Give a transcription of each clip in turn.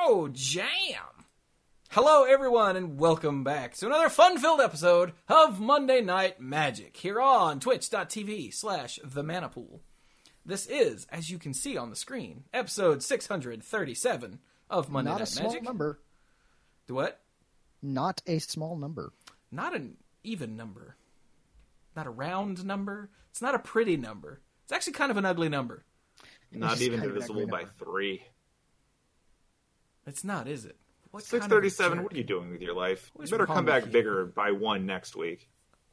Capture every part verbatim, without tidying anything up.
Oh, jam! Hello, everyone, and welcome back to another fun-filled episode of Monday Night Magic here on twitch.tv slash the Manapool. This is, as you can see on the screen, episode six hundred thirty-seven of Monday Not Night a Magic. small number. Do what? Not a small number. Not an even number. Not a round number. It's not a pretty number. It's actually kind of an ugly number. Not It's even kind of an divisible ugly by number. three. It's not, is it? What six kind of a thirty-seven, jerk? what are you doing with your life? What is You better wrong come with back you? bigger by one next week.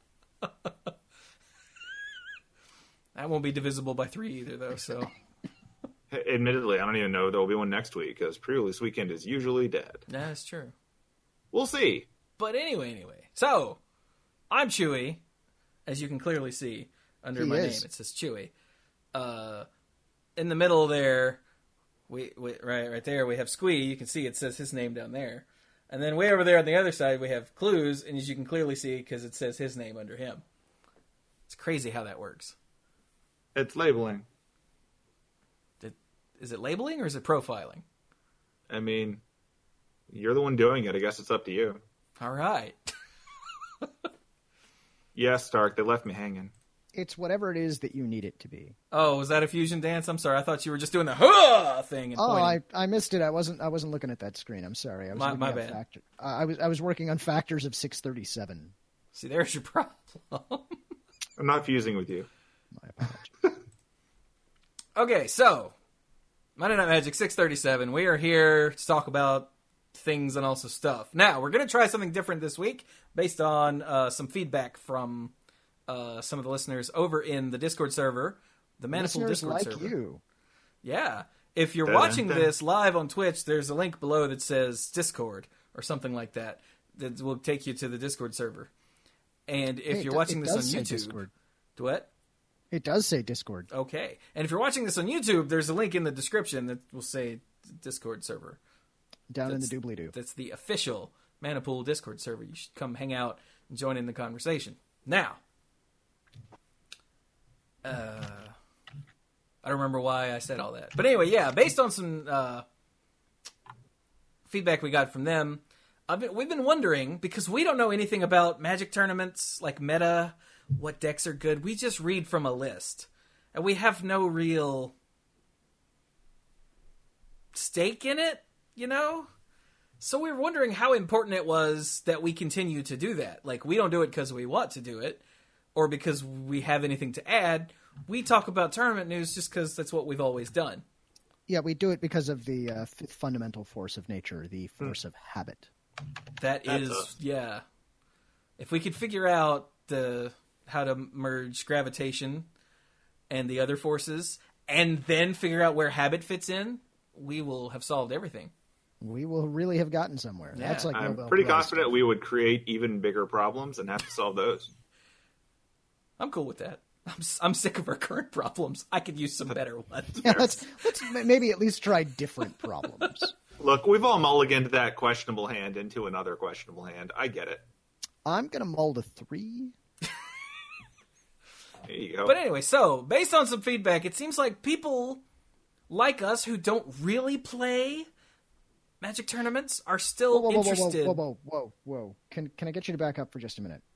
That won't be divisible by three either, though, so... Admittedly, I don't even know there will be one next week, because pre-release weekend is usually dead. Yeah, that's true. We'll see. But anyway, anyway. So, I'm Chewy, as you can clearly see under He my is. name. It says Chewy. Uh, in the middle there, we, we right right there, we have Squee. You can see it says his name down there. And then way over there on the other side, we have Clues, and as you can clearly see, because it says his name under him. It's crazy how that works. It's labeling. Did, is it labeling or is it profiling? I mean, you're the one doing it. I guess it's up to you. All right. Yes, Stark, they left me hanging. It's whatever it is that you need it to be. Oh, was that a fusion dance? I'm sorry. I thought you were just doing the huh thing and Oh, pointing. I, I missed it. I wasn't I wasn't looking at that screen. I'm sorry. I was My- looking my at bad. Factor, uh, I was I was working on factors of six thirty-seven. See, there's your problem. I'm not fusing with you. My apologies. Okay, so Monday Night Magic six thirty-seven. We are here to talk about things and also stuff. Now, we're going to try something different this week based on uh, some feedback from uh, some of the listeners over in the Discord server, the Manifold Listeners Discord like server. you. Yeah. If you're Dun, watching dun. this live on Twitch, there's a link below that says Discord or something like that that will take you to the Discord server. And if Hey, it you're do- watching it this on does say YouTube, Discord. do what? It does say Discord. Okay. And if you're watching this on YouTube, there's a link in the description that will say Discord server. Down in the That's- doobly-doo. That's the official Manapool Discord server. You should come hang out and join in the conversation. Now, uh, I don't remember why I said all that. But anyway, yeah, based on some uh, feedback we got from them, I've been, we've been wondering, because we don't know anything about Magic tournaments, like meta, what decks are good. We just read from a list. And we have no real stake in it, you know? So we were wondering how important it was that we continue to do that. Like, we don't do it because we want to do it, or because we have anything to add. We talk about tournament news just because that's what we've always done. Yeah, we do it because of the uh, fifth fundamental force of nature, the force of habit. That That's is, us. yeah. If we could figure out the how to merge gravitation and the other forces, and then figure out where habit fits in, we will have solved everything. We will really have gotten somewhere. Yeah. That's like I'm Nobel pretty Prize confident stuff. we would create even bigger problems and have to solve those. I'm cool with that. I'm, s- I'm sick of our current problems. I could use some better ones. Yeah, let's, let's maybe at least try different problems. Look, we've all mulliganed that questionable hand into another questionable hand. I get it. I'm going to mold a three. There you go. But anyway, so based on some feedback, it seems like people like us who don't really play Magic tournaments are still Whoa, whoa, whoa, whoa, interested. whoa, whoa, whoa, whoa. Can, can I get you to back up for just a minute?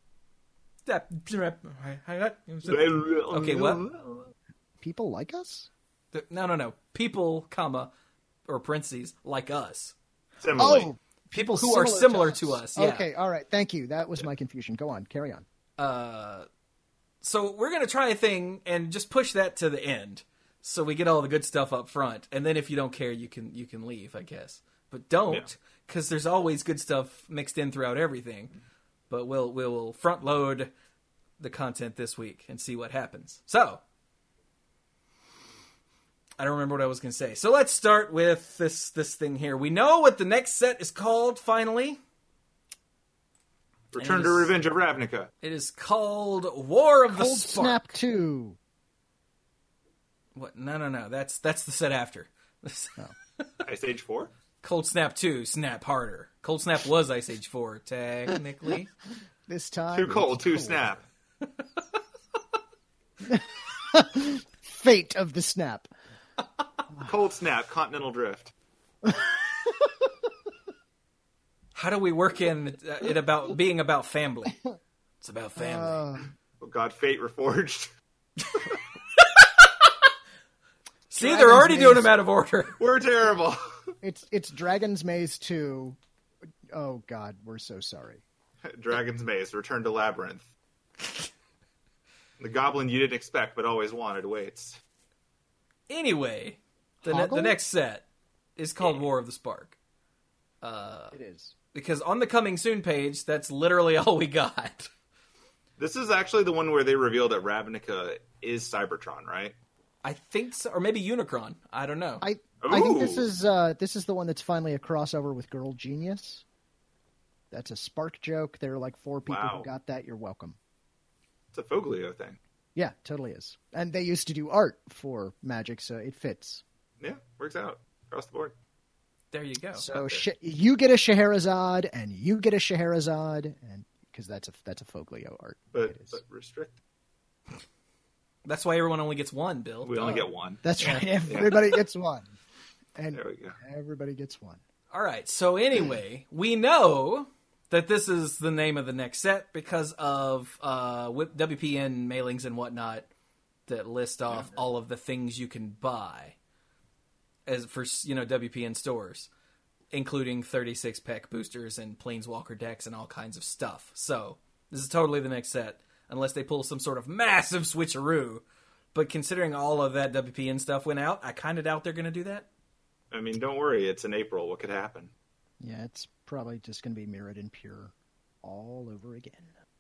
Okay, what? People like us? No, no, no. People, comma, or parentheses, like us. Similarly. Oh, People who are similar to us. Yeah. Okay, all right. Thank you. That was my confusion. Go on. Carry on. Uh, so we're going to try a thing and just push that to the end. So we get all the good stuff up front. And then if you don't care, you can you can leave, I guess. But don't, because there's always good stuff mixed in throughout everything. But we'll we'll front load the content this week and see what happens. So, I don't remember what I was going to say. So let's start with this this thing here. We know what the next set is called, finally. Return And to it is- Revenge of Ravnica. It is called War of the Cold Spark. Snap two. What? No, no, no. That's that's the set after. Ice Age four? Cold Snap two, Snap Harder. Cold Snap was Ice Age four, technically. This time. Too it's cold, too snap. Fate of the snap. Cold Snap, Continental Drift. How do we work in uh, it about being about family? It's about family. Uh, Oh God, Fate Reforged. See, Dragon's they're already Maze. doing them out of order. We're terrible. it's it's Dragon's Maze two. Oh God, we're so sorry. Dragon's Maze, Return to Labyrinth. The goblin you didn't expect but always wanted waits. Anyway, the ne- Hoggle? the next set is called War of the Spark. Uh, It is. because on the coming soon page, that's literally all we got. This is actually the one where they revealed that Ravnica is Cybertron, right? I think so, or maybe Unicron. I don't know. I I think this Ooh. is uh, this is the one that's finally a crossover with Girl Genius. That's a Spark joke. There are like four people Wow. who got that. You're welcome. It's a Foglio thing. Yeah, totally is. And they used to do art for Magic, so it fits. Yeah, works out across the board. There you go. So sh- you get a Scheherazade, and you get a Scheherazade, and because that's a that's a Foglio art. But, It is. but restrict. That's why everyone only gets one, Bill. We only Duh. get one. That's right. Everybody gets one, and There we go. everybody gets one. All right. So anyway, we know that this is the name of the next set because of uh, with W P N mailings and whatnot that list off all of the things you can buy as for you know W P N stores, including thirty-six pack boosters and Planeswalker decks and all kinds of stuff. So this is totally the next set, unless they pull some sort of massive switcheroo. But considering all of that W P N stuff went out, I kind of doubt they're going to do that. I mean, don't worry. It's in April. What could happen? Yeah, it's probably just going to be Mirrored and Pure all over again.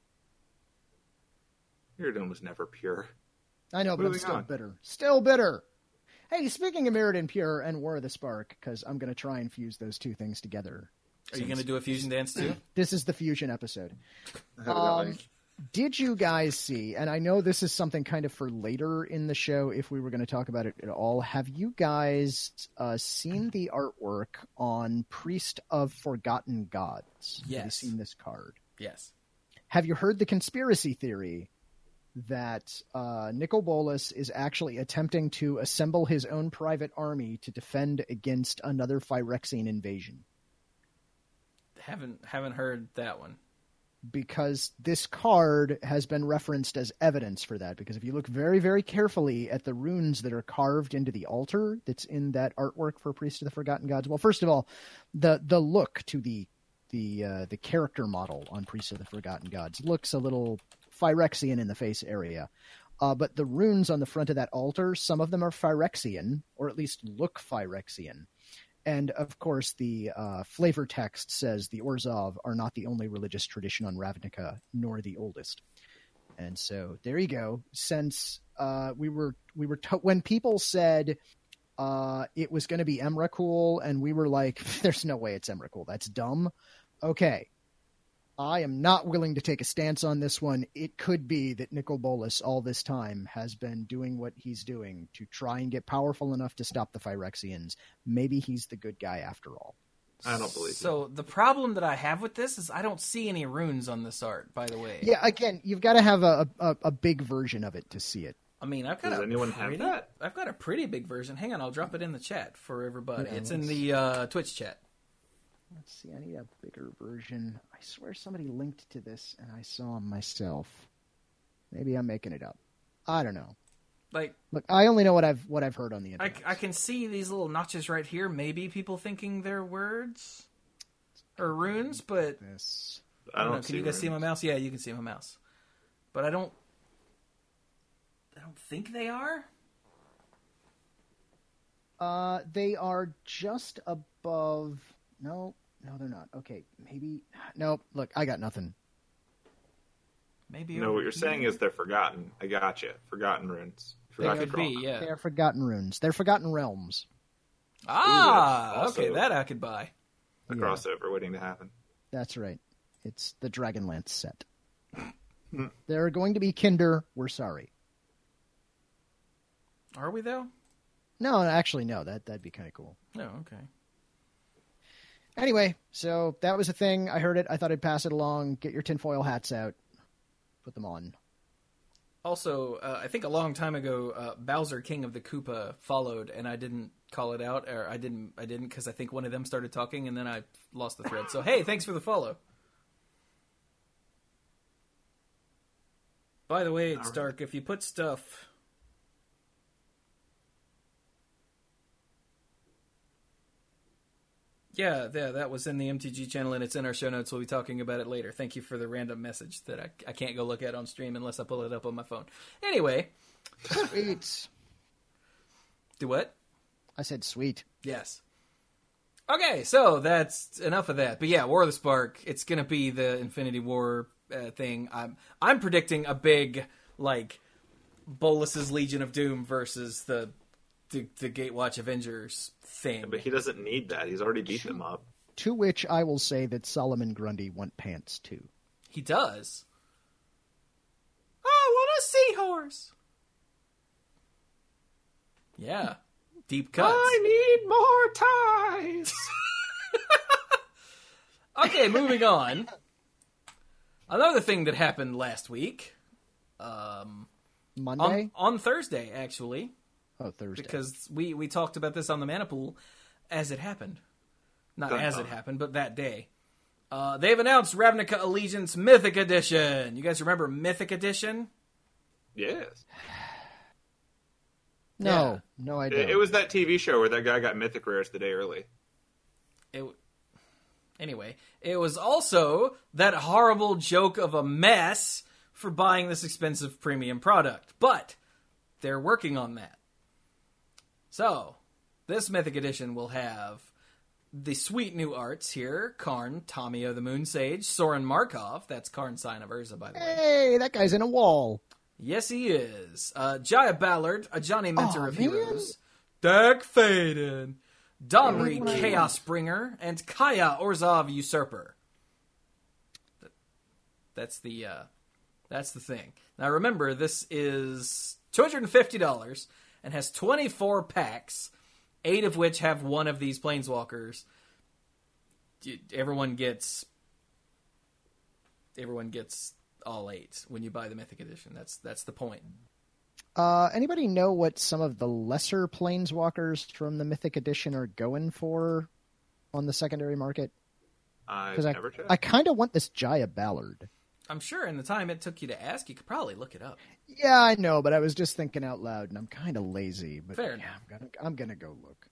Mirrodin was never pure. I know, but I'm Moving still on. bitter. Still bitter. Hey, speaking of Mirrored and Pure and War of the Spark, because I'm going to try and fuse those two things together. Are you going to do a fusion dance too? This is the fusion episode. Um, Did you guys see, and I know this is something kind of for later in the show if we were going to talk about it at all, have you guys uh, seen the artwork on Priest of Forgotten Gods? Have you Yes. seen this card? Yes. Have you heard the conspiracy theory that uh, Nicol Bolas is actually attempting to assemble his own private army to defend against another Phyrexian invasion? Haven't haven't heard that one. Because this card has been referenced as evidence for that. Because if you look very, very carefully at the runes that are carved into the altar that's in that artwork for Priest of the Forgotten Gods, well, first of all, the the look to the the uh, the character model on Priest of the Forgotten Gods looks a little Phyrexian in the face area. Uh, but the runes on the front of that altar, some of them are Phyrexian, or at least look Phyrexian. And, of course, the uh, flavor text says the Orzhov are not the only religious tradition on Ravnica, nor the oldest. And so there you go. Since uh, we were we were to- when people said uh, it was going to be Emrakul, and we were like, "There's no way it's Emrakul. That's dumb." Okay, I am not willing to take a stance on this one. It could be that Nicol Bolas all this time has been doing what he's doing to try and get powerful enough to stop the Phyrexians. Maybe he's the good guy after all. I don't believe So the problem that I have with this is I don't see any runes on this art, by the way. Yeah, again, you've got to have a, a, a big version of it to see it. I mean, I've got Does a anyone have pretty, that? I've got a pretty big version. Hang on, I'll drop it in the chat for everybody. Yeah, it's in let's- the uh, Twitch chat. Let's see, I need a bigger version. I swear somebody linked to this and I saw him myself. Maybe I'm making it up. I don't know. Like, Look, I only know what I've what I've heard on the I, internet. I can see these little notches right here. Maybe people thinking they're words or runes, but This. I don't know. Can see you guys see my runes. mouse? Yeah, you can see my mouse. But I don't. I don't think they are. Uh, they are just above. No, no, they're not. Okay, maybe. Nope. Look, I got nothing. Maybe. No, over what you're here? saying is they're forgotten. I got you. Forgotten runes. They Forgotten could be. Draka. Yeah. They are forgotten runes. They're forgotten realms. Ah, Ooh, that's okay, also- that I could buy. A Yeah. crossover waiting to happen. That's right. It's the Dragonlance set. There are going to be Kinder. We're sorry. Are we though? No, actually, no. That that'd be kind of cool. No. Okay. Anyway, so that was a thing. I heard it. I thought I'd pass it along. Get your tinfoil hats out. Put them on. Also, uh, I think a long time ago, uh, Bowser, King of the Koopa, followed, and I didn't call it out, or I didn't. I didn't because I think one of them started talking, and then I lost the thread. So hey, thanks for the follow. By the way, it's All right. dark. If you put stuff. Yeah, yeah, that was in the M T G channel, and it's in our show notes. We'll be talking about it later. Thank you for the random message that I, I can't go look at on stream unless I pull it up on my phone. Anyway. Sweet. Do what? I said sweet. Yes. Okay, so that's enough of that. But yeah, War of the Spark, it's going to be the Infinity War uh, thing. I'm I'm predicting a big, like, Bolus's Legion of Doom versus the the, the Gatewatch Avengers thing. But he doesn't need that. He's already beat them up. To which I will say that Solomon Grundy want pants too. He does. I want a seahorse. Yeah. Deep cuts. I need more ties. Okay, moving on. Another thing that happened last week. Um, Monday? on, on Thursday, actually. Oh, Thursday. Because we, we talked about this on the Manipool as it happened. Not Dun, as dun. it happened, but that day. Uh, they've announced Ravnica Allegiance Mythic Edition. You guys remember Mythic Edition? Yes. No, no, I don't. It, it was that T V show where that guy got mythic rares the day early. It, anyway, it was also that horrible joke of a mess for buying this expensive premium product. But they're working on that. So, this Mythic Edition will have the sweet new arts here. Karn, Tamio the Moon Sage, Soren Markov. That's Karn, Sign of Urza, by the way. Hey, that guy's in a wall. Yes, he is. Uh, Jaya Ballard, a Johnny Mentor Aw, of man. Heroes. Dak Faden, Domri Wow. Chaos Bringer, and Kaya Orzhov Usurper. That's the uh, that's the thing. Now remember, this is two hundred fifty dollars and has twenty-four packs, eight of which have one of these planeswalkers. Everyone gets everyone gets all eight when you buy the Mythic Edition. That's that's the point. Uh, anybody know what some of the lesser planeswalkers from the Mythic Edition are going for on the secondary market? I've Because I, never checked. I kind of want this Jaya Ballard. I'm sure in the time it took you to ask, you could probably look it up. Yeah, I know, but I was just thinking out loud, and I'm kind of lazy. But Fair yeah, enough. I'm gonna I'm gonna go look.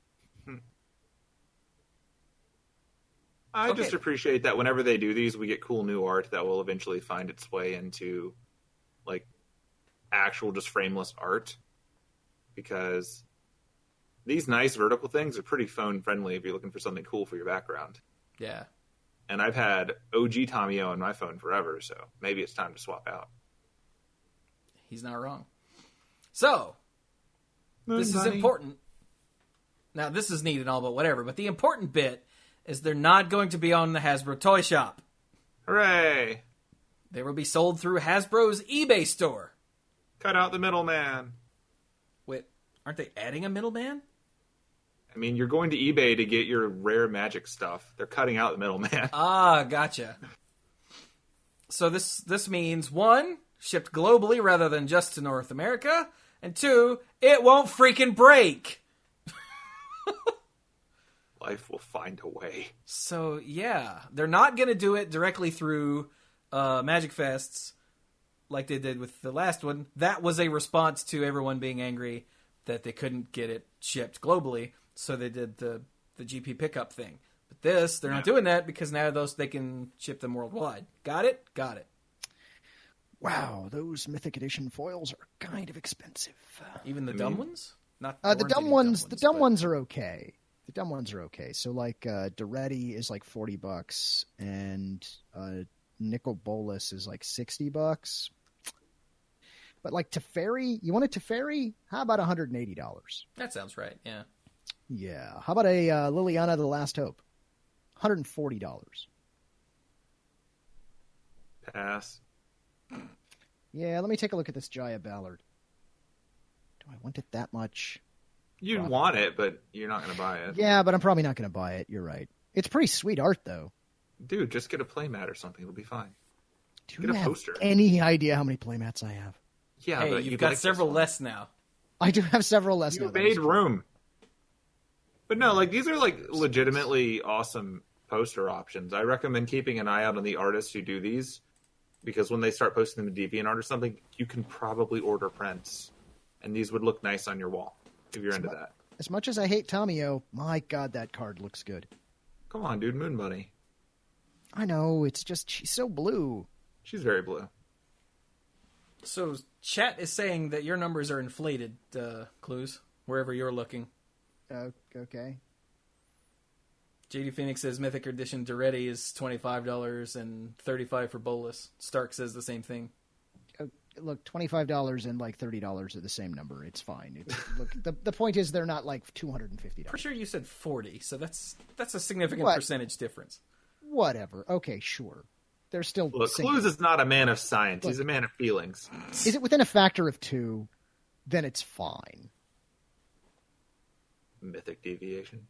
I Okay. just appreciate that whenever they do these, we get cool new art that will eventually find its way into, like, actual just frameless art. Because these nice vertical things are pretty phone friendly if you're looking for something cool for your background. Yeah. And I've had O G Tamio on my phone forever, so maybe it's time to swap out. He's not wrong. So, this is Money. important. Now, this is neat and all, but whatever. But the important bit is they're not going to be on the Hasbro Toy Shop. Hooray! They will be sold through Hasbro's eBay store. Cut out the middleman. Wait, aren't they adding a middleman? I mean, you're going to eBay to get your rare magic stuff. They're cutting out the middleman. Ah, gotcha. So this this means, one, shipped globally rather than just to North America, and two, it won't freaking break. Life will find a way. So, yeah, they're not going to do it directly through uh, Magic Fests like they did with the last one. That was a response to everyone being angry that they couldn't get it shipped globally, so they did the, the G P pickup thing. But this, they're not Yeah. doing that because now those they can ship them worldwide. Got it? Got it. Wow, those Mythic Edition foils are kind of expensive. Even the I dumb mean- ones? Not Uh, the orange dumb any ones, the dumb but- ones are okay. The dumb ones are okay. So like uh, Duretti is like forty bucks, and uh, Nicol Bolas is like sixty bucks. But like Teferi, you want a Teferi? How about one hundred and eighty dollars? That sounds right. Yeah. Yeah. How about a uh, Liliana the Last Hope? one hundred and forty dollars. Pass. Yeah. Let me take a look at this Jaya Ballard. Do I want it that much? You'd Wow. want it, but you're not going to buy it. Yeah, but I'm probably not going to buy it. You're right. It's pretty sweet art, though. Dude, just get a playmat or something. It'll be fine. Do Get you a have poster. any idea how many playmats I have? Yeah, Hey, but you've you'd got like this several one. less now. I do have several less You now. that is made true. room. But no, like these are like legitimately awesome poster options. I recommend keeping an eye out on the artists who do these, because when they start posting them to DeviantArt or something, you can probably order prints, and these would look nice on your wall if you're into that. As much as I hate Tamio, my God, that card looks good. Come on, dude, Moon Bunny. I know, it's just, she's so blue. She's very blue. So chat is saying that your numbers are inflated, uh, Clues, wherever you're looking. Uh, okay. J D Phoenix says Mythic Edition Duretti is twenty-five dollars and thirty-five dollars for Bolus. Stark says the same thing. Uh, look, twenty-five dollars and like thirty dollars are the same number. It's fine. It's, look, the, the point is they're not like two hundred fifty dollars. For sure you said forty, so that's that's a significant What? percentage difference. Whatever. Okay, sure. They're still... Look, single. Clues is not a man of science. Look. He's a man of feelings. Is it within a factor of two? Then it's fine. Mythic deviation.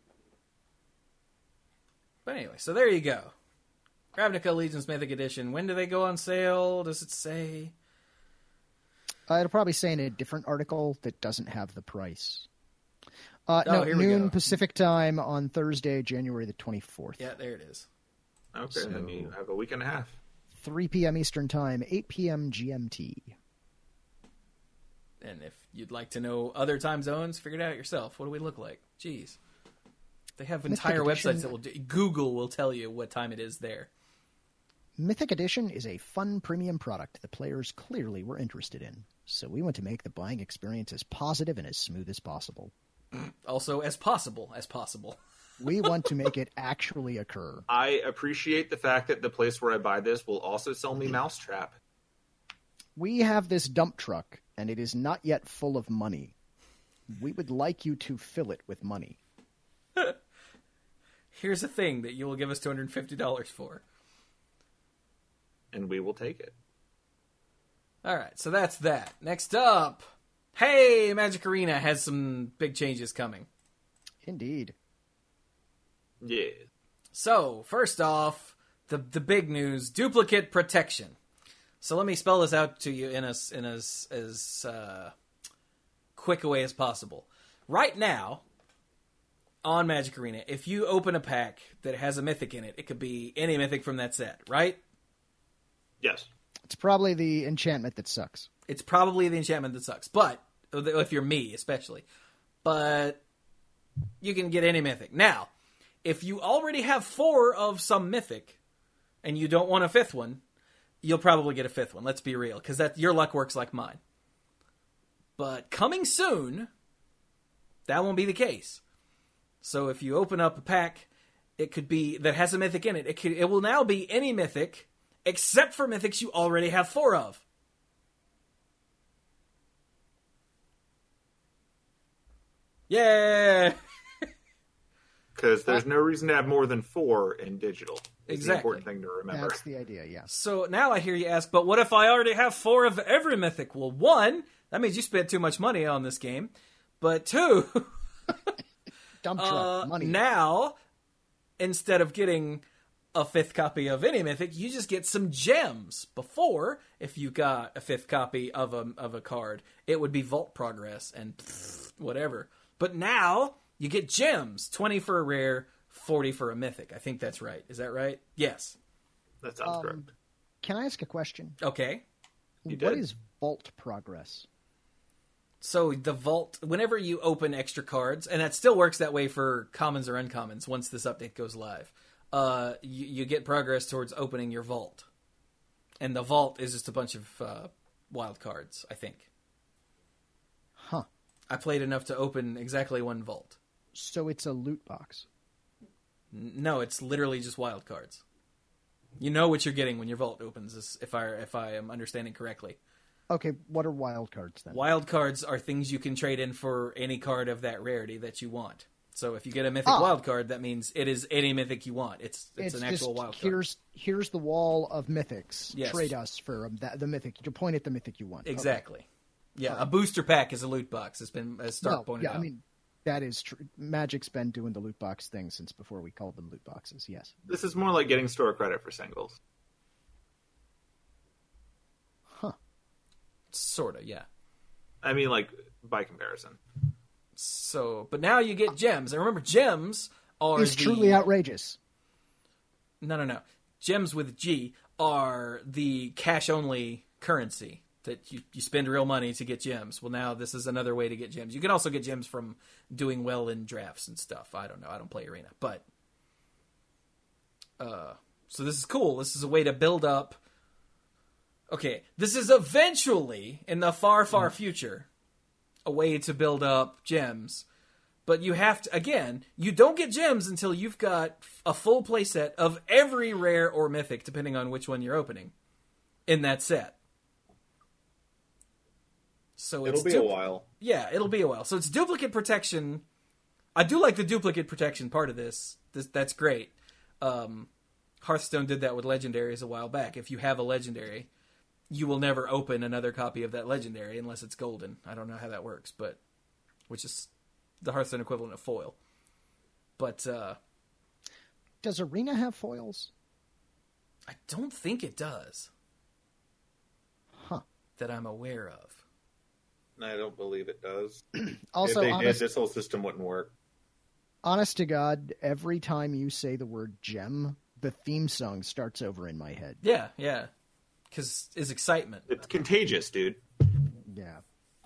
But anyway, so there you go. Ravnica Allegiance Mythic Edition. When do they go on sale? Does it say? Uh, it'll probably say in a different article that doesn't have the price. Uh, Oh, no, here we noon go. Pacific time on Thursday, January the twenty-fourth. Yeah, there it is. Okay, So- then you have a week and a half. three p.m. Eastern time, eight p.m. G M T. And if you'd like to know other time zones, figure it out yourself. What do we look like? Jeez. They have Mythic entire Edition- websites that will do... Google will tell you what time it is there. Mythic Edition is a fun premium product the players clearly were interested in, so we want to make the buying experience as positive and as smooth as possible. Also, as possible as possible. We want to make it actually occur. I appreciate the fact that the place where I buy this will also sell me Mousetrap. We have this dump truck, and it is not yet full of money. We would like you to fill it with money. Here's a thing that you will give us two hundred fifty dollars for. And we will take it. All right, so that's that. Next up, hey, Magic Arena has some big changes coming. Indeed. Yeah. So, first off, the the big news, duplicate protection. So let me spell this out to you in as in as as uh, quick a way as possible. Right now, on Magic Arena, if you open a pack that has a mythic in it, it could be any mythic from that set, right? Yes. It's probably the enchantment that sucks. It's probably the enchantment that sucks, but if you're me, especially. But you can get any mythic. Now, if you already have four of some mythic and you don't want a fifth one, you'll probably get a fifth one. Let's be real, because that your luck works like mine. But coming soon, that won't be the case. So if you open up a pack, it could be that has a mythic in it. It could it will now be any mythic except for mythics you already have four of. Yeah. Because there's no reason to have more than four in digital. It's Exactly. the important thing to remember. That's the idea, yes. So now I hear you ask, but what if I already have four of every mythic? Well, one, that means you spent too much money on this game. But two, Dump truck, uh, money. now, instead of getting a fifth copy of any mythic, you just get some gems. Before, if you got a fifth copy of a, of a card, it would be Vault Progress and pfft, whatever. But now, you get gems. twenty for a rare, forty for a mythic. I think that's right. Is that right? Yes. That sounds Um, correct. Can I ask a question? Okay. You What did. is vault progress? So the vault, whenever you open extra cards, and that still works that way for commons or uncommons once this update goes live, uh, you, you get progress towards opening your vault. And the vault is just a bunch of uh, wild cards, I think. Huh. I played enough to open exactly one vault. So it's a loot box. N- No, it's literally just wild cards. You know what you're getting when your vault opens, is- if I if I am understanding correctly. Okay, what are wild cards then? Wild cards are things you can trade in for any card of that rarity that you want. So if you get a mythic Ah. wild card, that means it is any mythic you want. It's it's, an actual just, wild card. Here's here's the wall of mythics. Yes. Trade us for um, that, the mythic. You point at the mythic you want. Okay. Exactly. Yeah, a booster pack is a loot box. It's been as Stark Well, pointed yeah, out. I mean that is true. Magic's been doing the loot box thing since before we called them loot boxes. Yes. This is more like getting store credit for singles. Huh. Sorta, yeah. I mean, like, by comparison. So, but now you get gems. And remember, gems are It's the... truly outrageous. No, no, no. Gems with G are the cash-only currency that you, you spend real money to get gems. Well, now this is another way to get gems. You can also get gems from doing well in drafts and stuff. I don't know. I don't play Arena. But, uh, so this is cool. This is a way to build up. Okay, this is eventually, in the far, far future, a way to build up gems. But you have to, again, you don't get gems until you've got a full playset of every rare or mythic, depending on which one you're opening, in that set. So it'll it's be du- a while. Yeah, it'll be a while. So it's duplicate protection. I do like the duplicate protection part of this. this that's great. Um, Hearthstone did that with legendaries a while back. If you have a legendary, you will never open another copy of that legendary unless it's golden. I don't know how that works, but which is the Hearthstone equivalent of foil. But uh, Does Arena have foils? I don't think it does. Huh. That I'm aware of. I don't believe it does. Also, if they honest, did, this whole system wouldn't work. honest to God, every time you say the word gem, the theme song starts over in my head. Yeah, yeah. Because it's excitement. It's contagious, dude. Yeah.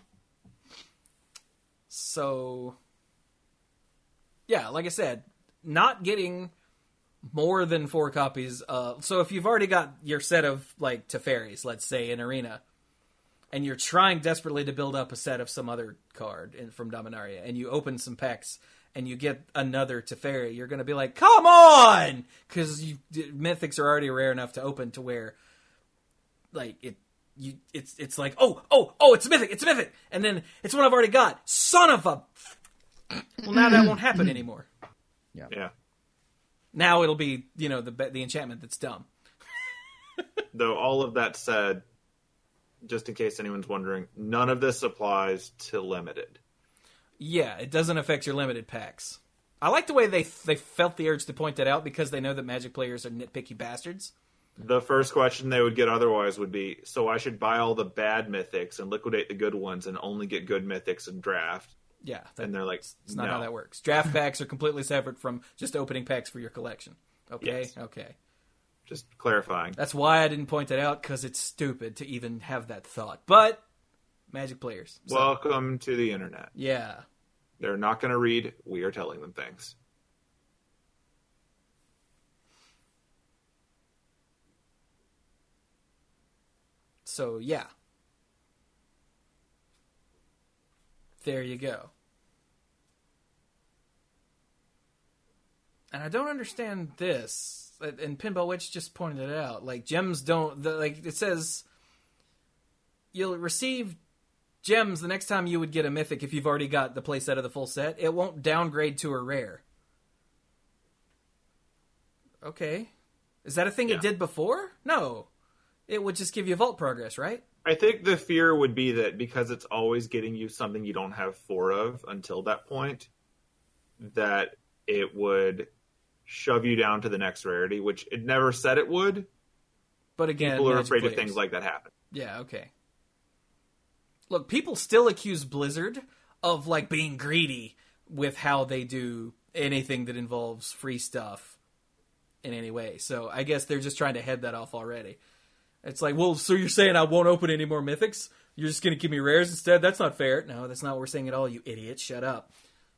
So, yeah, like I said, not getting more than four copies. Uh, so if you've already got your set of, like, Teferis, let's say, in Arena, and you're trying desperately to build up a set of some other card in, from Dominaria, and you open some packs, and you get another Teferi, you're going to be like, come on! Because Mythics are already rare enough to open to where, like, it you it's it's like, oh, oh, oh, it's a Mythic, it's a Mythic! And then it's one I've already got. Son of a... Well, now that won't happen anymore. Yeah. Yeah. Now it'll be, you know, the the enchantment that's dumb. Though all of that said, just in case anyone's wondering, none of this applies to limited. Yeah, it doesn't affect your limited packs. I like the way they they felt the urge to point that out because they know that Magic players are nitpicky bastards. The first question they would get otherwise would be, so I should buy all the bad mythics and liquidate the good ones and only get good mythics in draft? Yeah. That, and they're like, it's not no. how that works. Draft packs are completely separate from just opening packs for your collection. Okay? Yes. Okay. Just clarifying. That's why I didn't point it out, because it's stupid to even have that thought. But, Magic players. So, Welcome to the internet. yeah. They're not going to read. We are telling them things. So, yeah. There you go. And I don't understand this. And Pinball Witch just pointed it out. Like, gems don't... The, like, it says... You'll receive gems the next time you would get a mythic if you've already got the playset of the full set. It won't downgrade to a rare. Okay. Is that a thing Yeah. it did before? No. It would just give you vault progress, right? I think the fear would be that because it's always getting you something you don't have four of until that point, that it would shove you down to the next rarity, which it never said it would. But again, People are Magic afraid players. of things like that happen. Yeah, okay. Look, people still accuse Blizzard of, like, being greedy with how they do anything that involves free stuff in any way. So I guess they're just trying to head that off already. It's like, well, so you're saying I won't open any more mythics? You're just going to give me rares instead? That's not fair. No, that's not what we're saying at all, you idiot. Shut up.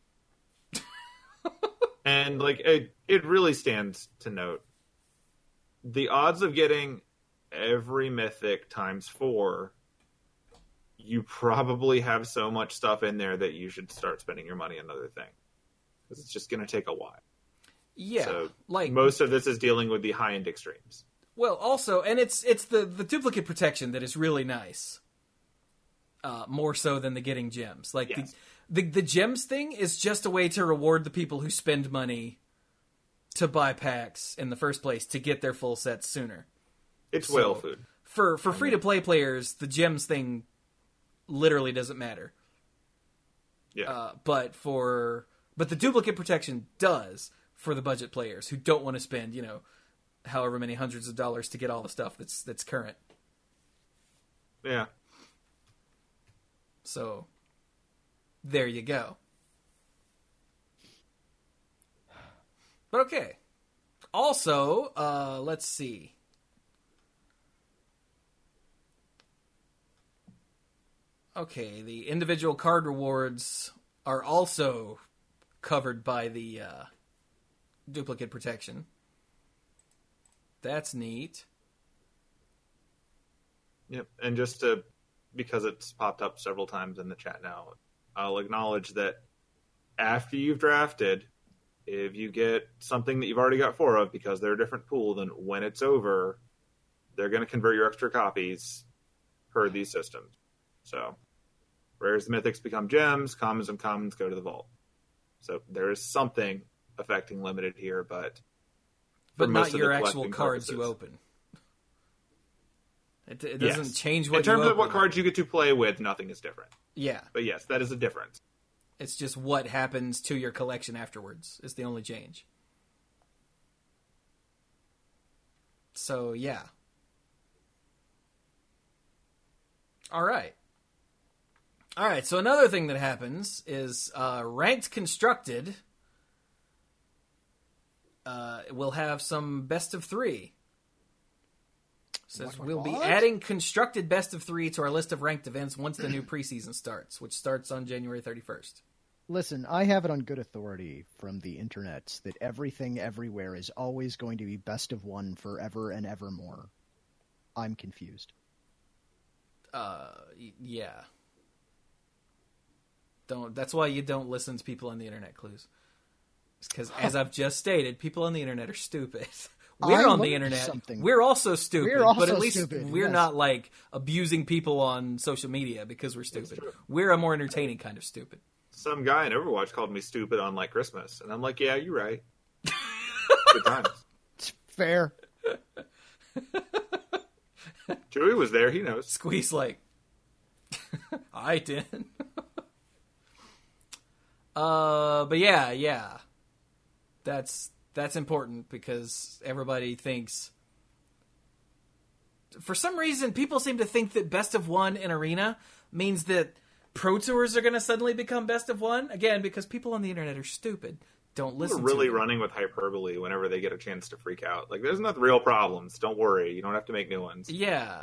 And, like, it, it really stands to note. The odds of getting every mythic times four, you probably have so much stuff in there that you should start spending your money on another thing. Because it's just going to take a while. Yeah. So like most of this is dealing with the high-end extremes. Well, also, and it's it's the, the duplicate protection that is really nice. Uh, more so than the getting gems. Like, Yes. the, the the gems thing is just a way to reward the people who spend money to buy packs in the first place to get their full sets sooner. It's So, whale food. For for free to play players, the gems thing literally doesn't matter. Yeah. Uh, but for but the duplicate protection does for the budget players who don't want to spend, you know, however many hundreds of dollars to get all the stuff that's that's current. yeah. So there you go. But okay. Also, uh, let's see. Okay, the individual card rewards are also covered by the uh, duplicate protection. That's neat. Yep, and just to, because it's popped up several times in the chat now, I'll acknowledge that after you've drafted, if you get something that you've already got four of, because they're a different pool, then when it's over, they're going to convert your extra copies per these systems. So, rares and mythics become gems, commons and commons go to the vault. So there is something affecting limited here, but but not your actual cards purposes, you open. It, it doesn't yes. change what in terms you of what cards you get to play with. Nothing is different. Yeah, but yes, that is a difference. It's just what happens to your collection afterwards is the only change. So yeah. All right. All right, so another thing that happens is uh, Ranked Constructed uh, will have some best of three. Says what, what, we'll be what? adding Constructed best of three to our list of ranked events once the new preseason starts, which starts on January thirty-first. Listen, I have it on good authority from the internet that everything everywhere is always going to be best of one forever and ever more. I'm confused. Uh, yeah. Don't. That's why you don't listen to people on the internet, Clues. Because, as I've just stated, people on the internet are stupid. We're I on the internet. Something. We're also stupid. We're also but at least stupid, we're yes. not, like, abusing people on social media because we're stupid. We're a more entertaining kind of stupid. Some guy in Overwatch called me stupid on, like, Christmas. And I'm like, yeah, you're right. Good times. It's fair. Joey was there. He knows. Squeeze like, I did. uh, but yeah, yeah, that's that's important because everybody thinks. For some reason, people seem to think that best of one in Arena means that Pro Tours are going to suddenly become best of one again because people on the internet are stupid. Don't listen. People are really to them. running with hyperbole whenever they get a chance to freak out. Like, there's not real problems. Don't worry. You don't have to make new ones. Yeah.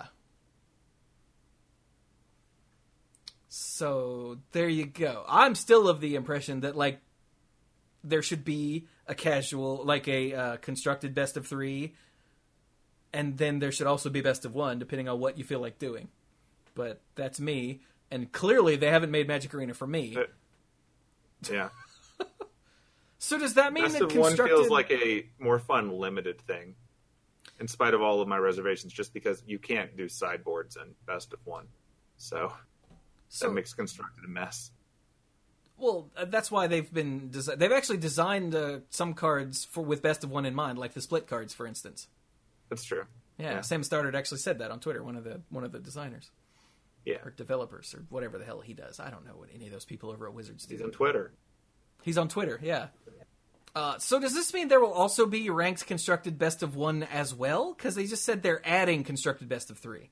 So there you go. I'm still of the impression that like there should be a casual, like a uh, constructed best of three, and then there should also be best of one, depending on what you feel like doing. But that's me, and clearly they haven't made Magic Arena for me. Uh, yeah. So does that mean best that of constructed... one feels like a more fun, limited thing, in spite of all of my reservations, just because you can't do sideboards and best of one. So... So, that makes constructed a mess. Well, uh, that's why they've been desi- they've actually designed uh, some cards for with best of one in mind, like the split cards, for instance. That's true. Yeah, yeah. Sam Stoddard actually said that on Twitter. One of the one of the designers, yeah, or developers, or whatever the hell he does. I don't know what any of those people over at Wizards do. He's on Twitter. He's on Twitter. Yeah. Uh, so does this mean there will also be ranked constructed best of one as well? Because they just said they're adding constructed best of three.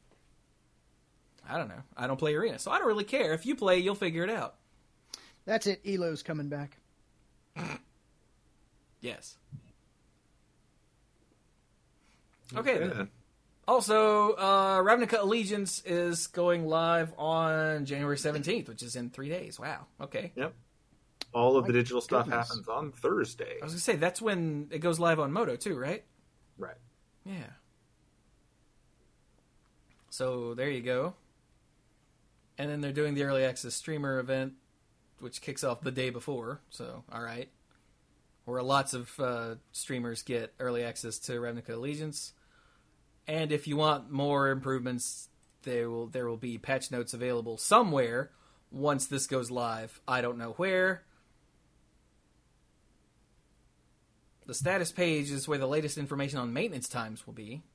I don't know. I don't play Arena, so I don't really care. If you play, you'll figure it out. That's it. E L O's coming back. Yes. Okay, yeah. then. Also, uh, Ravnica Allegiance is going live on January seventeenth, which is in three days. Wow. Okay. Yep. All of My the digital stuff goodness. happens on Thursday. I was going to say, that's when it goes live on Moto, too, right? Right. Yeah. So, there you go. And then they're doing the Early Access Streamer event, which kicks off the day before. So, all right. Where lots of uh, streamers get early access to Ravnica Allegiance. And if you want more improvements, there will there will be patch notes available somewhere once this goes live. I don't know where. The status page is where the latest information on maintenance times will be.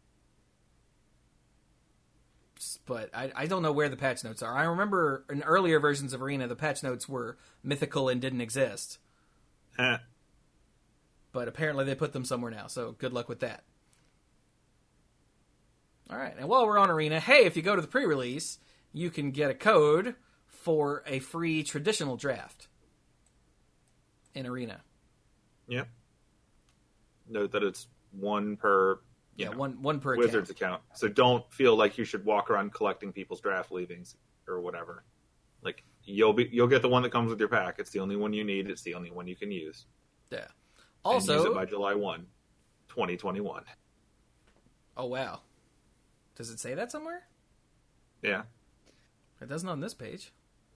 But I, I don't know where the patch notes are. I remember in earlier versions of Arena, the patch notes were mythical and didn't exist. Huh. But apparently they put them somewhere now, so good luck with that. All right, and while we're on Arena, hey, if you go to the pre-release, you can get a code for a free traditional draft in Arena. Yep. note that it's one per you yeah, know, one one per Wizards account. account. So don't feel like you should walk around collecting people's draft leavings or whatever. Like you'll be you'll get the one that comes with your pack. It's the only one you need. It's the only one you can use. Yeah. Also, Also, and use it by July first, twenty twenty-one. Oh wow. Does it say that somewhere? Yeah. It doesn't on this page.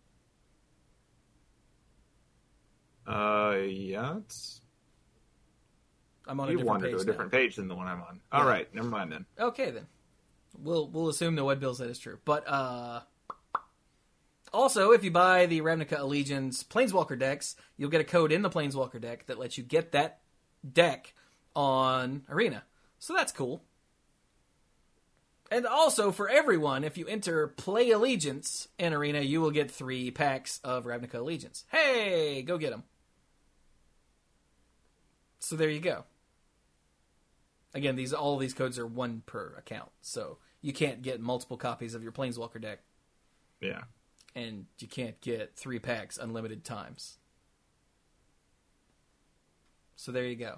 Uh, yeah, it's. I'm on a You different wandered page to a different now. page than the one I'm on. All Yeah. right, never mind then. Okay then. We'll we'll assume that what Bill said is true. But uh also, if you buy the Ravnica Allegiance Planeswalker decks, you'll get a code in the Planeswalker deck that lets you get that deck on Arena. So that's cool. And also, for everyone, if you enter Play Allegiance in Arena, you will get three packs of Ravnica Allegiance. Hey, go get them. So there you go. Again, these all of these codes are one per account, so you can't get multiple copies of your Planeswalker deck. Yeah. And you can't get three packs unlimited times. So there you go.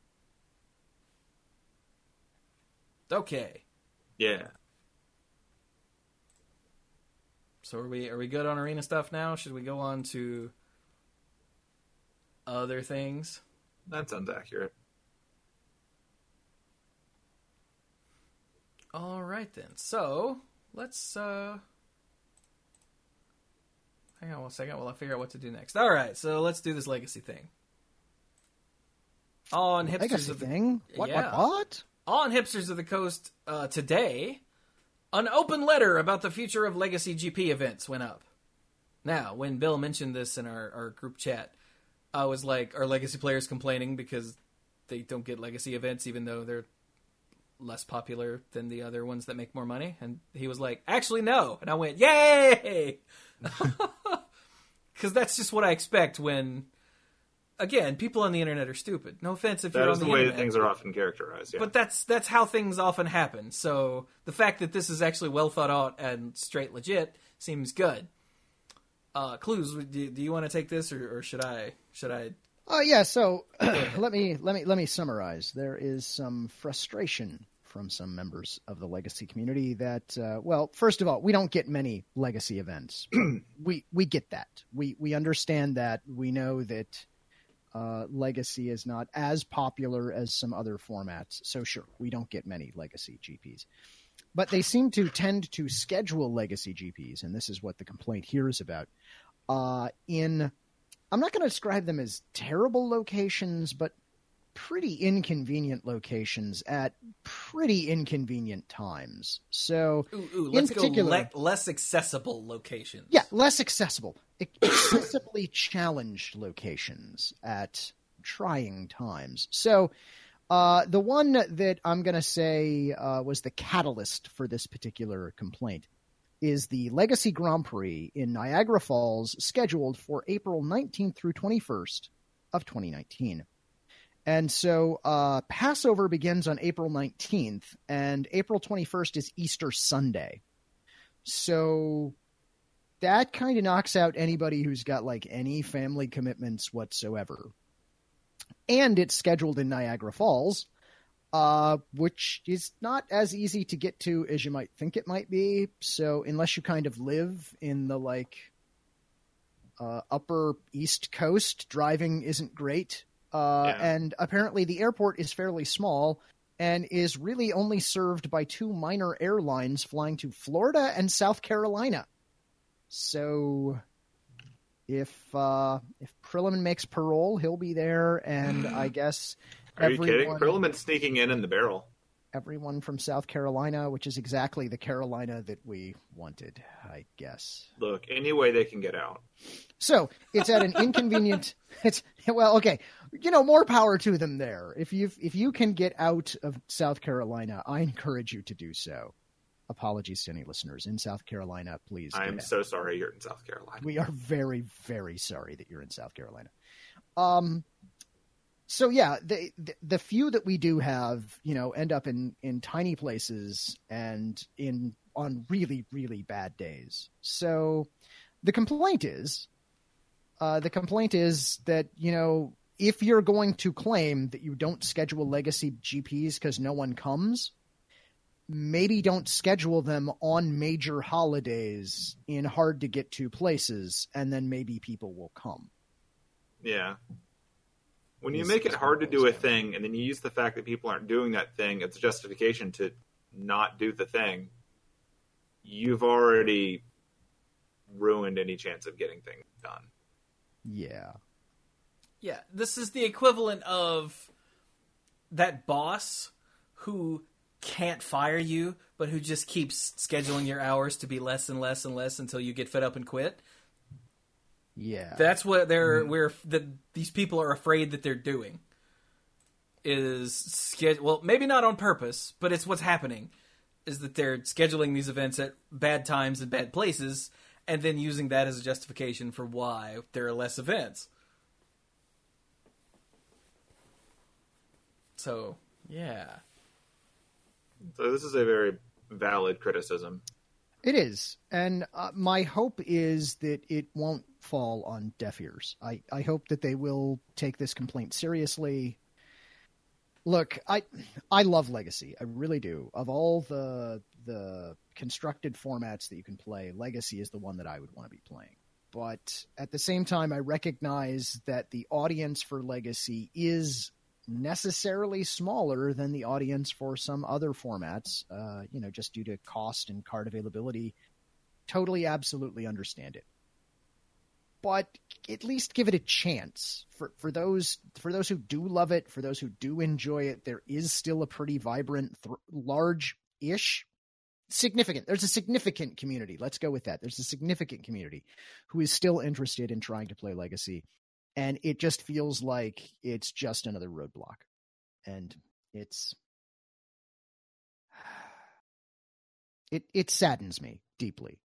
Okay. Yeah. So are we are we good on Arena stuff now? Should we go on to other things? That sounds accurate. All right then. So let's uh, hang on one second while I figure out what to do next. All right, so let's do this legacy thing. On hipsters Legacy of the thing? What, yeah. what, what? On Hipsters of the Coast uh, today, an open letter about the future of Legacy G P events went up. Now, when Bill mentioned this in our, our group chat, I was like, are Legacy players complaining because they don't get Legacy events even though they're less popular than the other ones that make more money? And he was like, actually, no. And I went, yay! Because that's just what I expect when... Again, people on the internet are stupid. No offense if That you're on is the, the way internet. that things are often characterized, yeah. But that's that's how things often happen. So the fact that this is actually well thought out and straight legit seems good. Uh, Clues, do, do you want to take this, or, or should I? Should I? Oh yeah. So let me let me let me summarize. There is some frustration from some members of the Legacy community that, uh, well, first of all, we don't get many Legacy events. we we get that. We we understand that. We know that. Uh, Legacy is not as popular as some other formats. So sure, we don't get many Legacy G Ps. But they seem to tend to schedule Legacy G Ps, and this is what the complaint here is about, uh, in, I'm not going to describe them as terrible locations, but pretty inconvenient locations at pretty inconvenient times. So, Ooh, ooh, let's in particular, go le- less accessible locations. Yeah, less accessible. Excessively challenged locations at trying times. So uh, the one that I'm going to say uh, was the catalyst for this particular complaint is the Legacy Grand Prix in Niagara Falls, scheduled for April nineteenth through twenty-first of twenty nineteen. And so uh, Passover begins on April nineteenth, and April twenty-first is Easter Sunday. So that kind of knocks out anybody who's got like any family commitments whatsoever. And it's scheduled in Niagara Falls, uh, which is not as easy to get to as you might think it might be. So unless you kind of live in the like uh, upper East Coast, driving isn't great. Uh, Yeah. And apparently the airport is fairly small and is really only served by two minor airlines flying to Florida and South Carolina. So if uh, if Prilliman makes parole, he'll be there, and I guess Are you kidding? everyone, Perlman's sneaking in in the barrel. everyone from South Carolina, which is exactly the Carolina that we wanted, I guess. Look, any way they can get out. So it's at an inconvenient. It's well, okay. You know, more power to them there. If you if you can get out of South Carolina, I encourage you to do so. Apologies to any listeners in South Carolina, please. I get am out. so sorry you're in South Carolina. We are very, very sorry that you're in South Carolina. Um, so yeah, the, the the few that we do have, you know, end up in, in tiny places and in on really, really bad days. So the complaint is, uh, the complaint is that, you know, if you're going to claim that you don't schedule legacy G Ps because no one comes, maybe don't schedule them on major holidays in hard to get to places, and then maybe people will come. Yeah. When you Is- make it is hard to what do a it's thing, and then you use the fact that people aren't doing that thing as a justification to not do the thing, you've already ruined any chance of getting things done. Yeah. Yeah, this is the equivalent of that boss who can't fire you, but who just keeps scheduling your hours to be less and less and less until you get fed up and quit. Yeah. That's what they're we're that these people are afraid that they're doing. Is schedule well, maybe not on purpose, but it's what's happening. Is that they're scheduling these events at bad times and bad places, and then using that as a justification for why there are less events. So, yeah. So this is a very valid criticism. It is. And uh, my hope is that it won't fall on deaf ears. I, I hope that they will take this complaint seriously. Look, I I love Legacy. I really do. Of all the the constructed formats that you can play, Legacy is the one that I would want to be playing. But at the same time, I recognize that the audience for Legacy is necessarily smaller than the audience for some other formats, uh, you know, just due to cost and card availability. Totally, absolutely understand it. But at least give it a chance. For for those for those who do love it, for those who do enjoy it, there is still a pretty vibrant, th- large-ish, significant. There's a significant community. Let's go with that. There's a significant community who is still interested in trying to play Legacy. And it just feels like it's just another roadblock. And it's... It it saddens me deeply.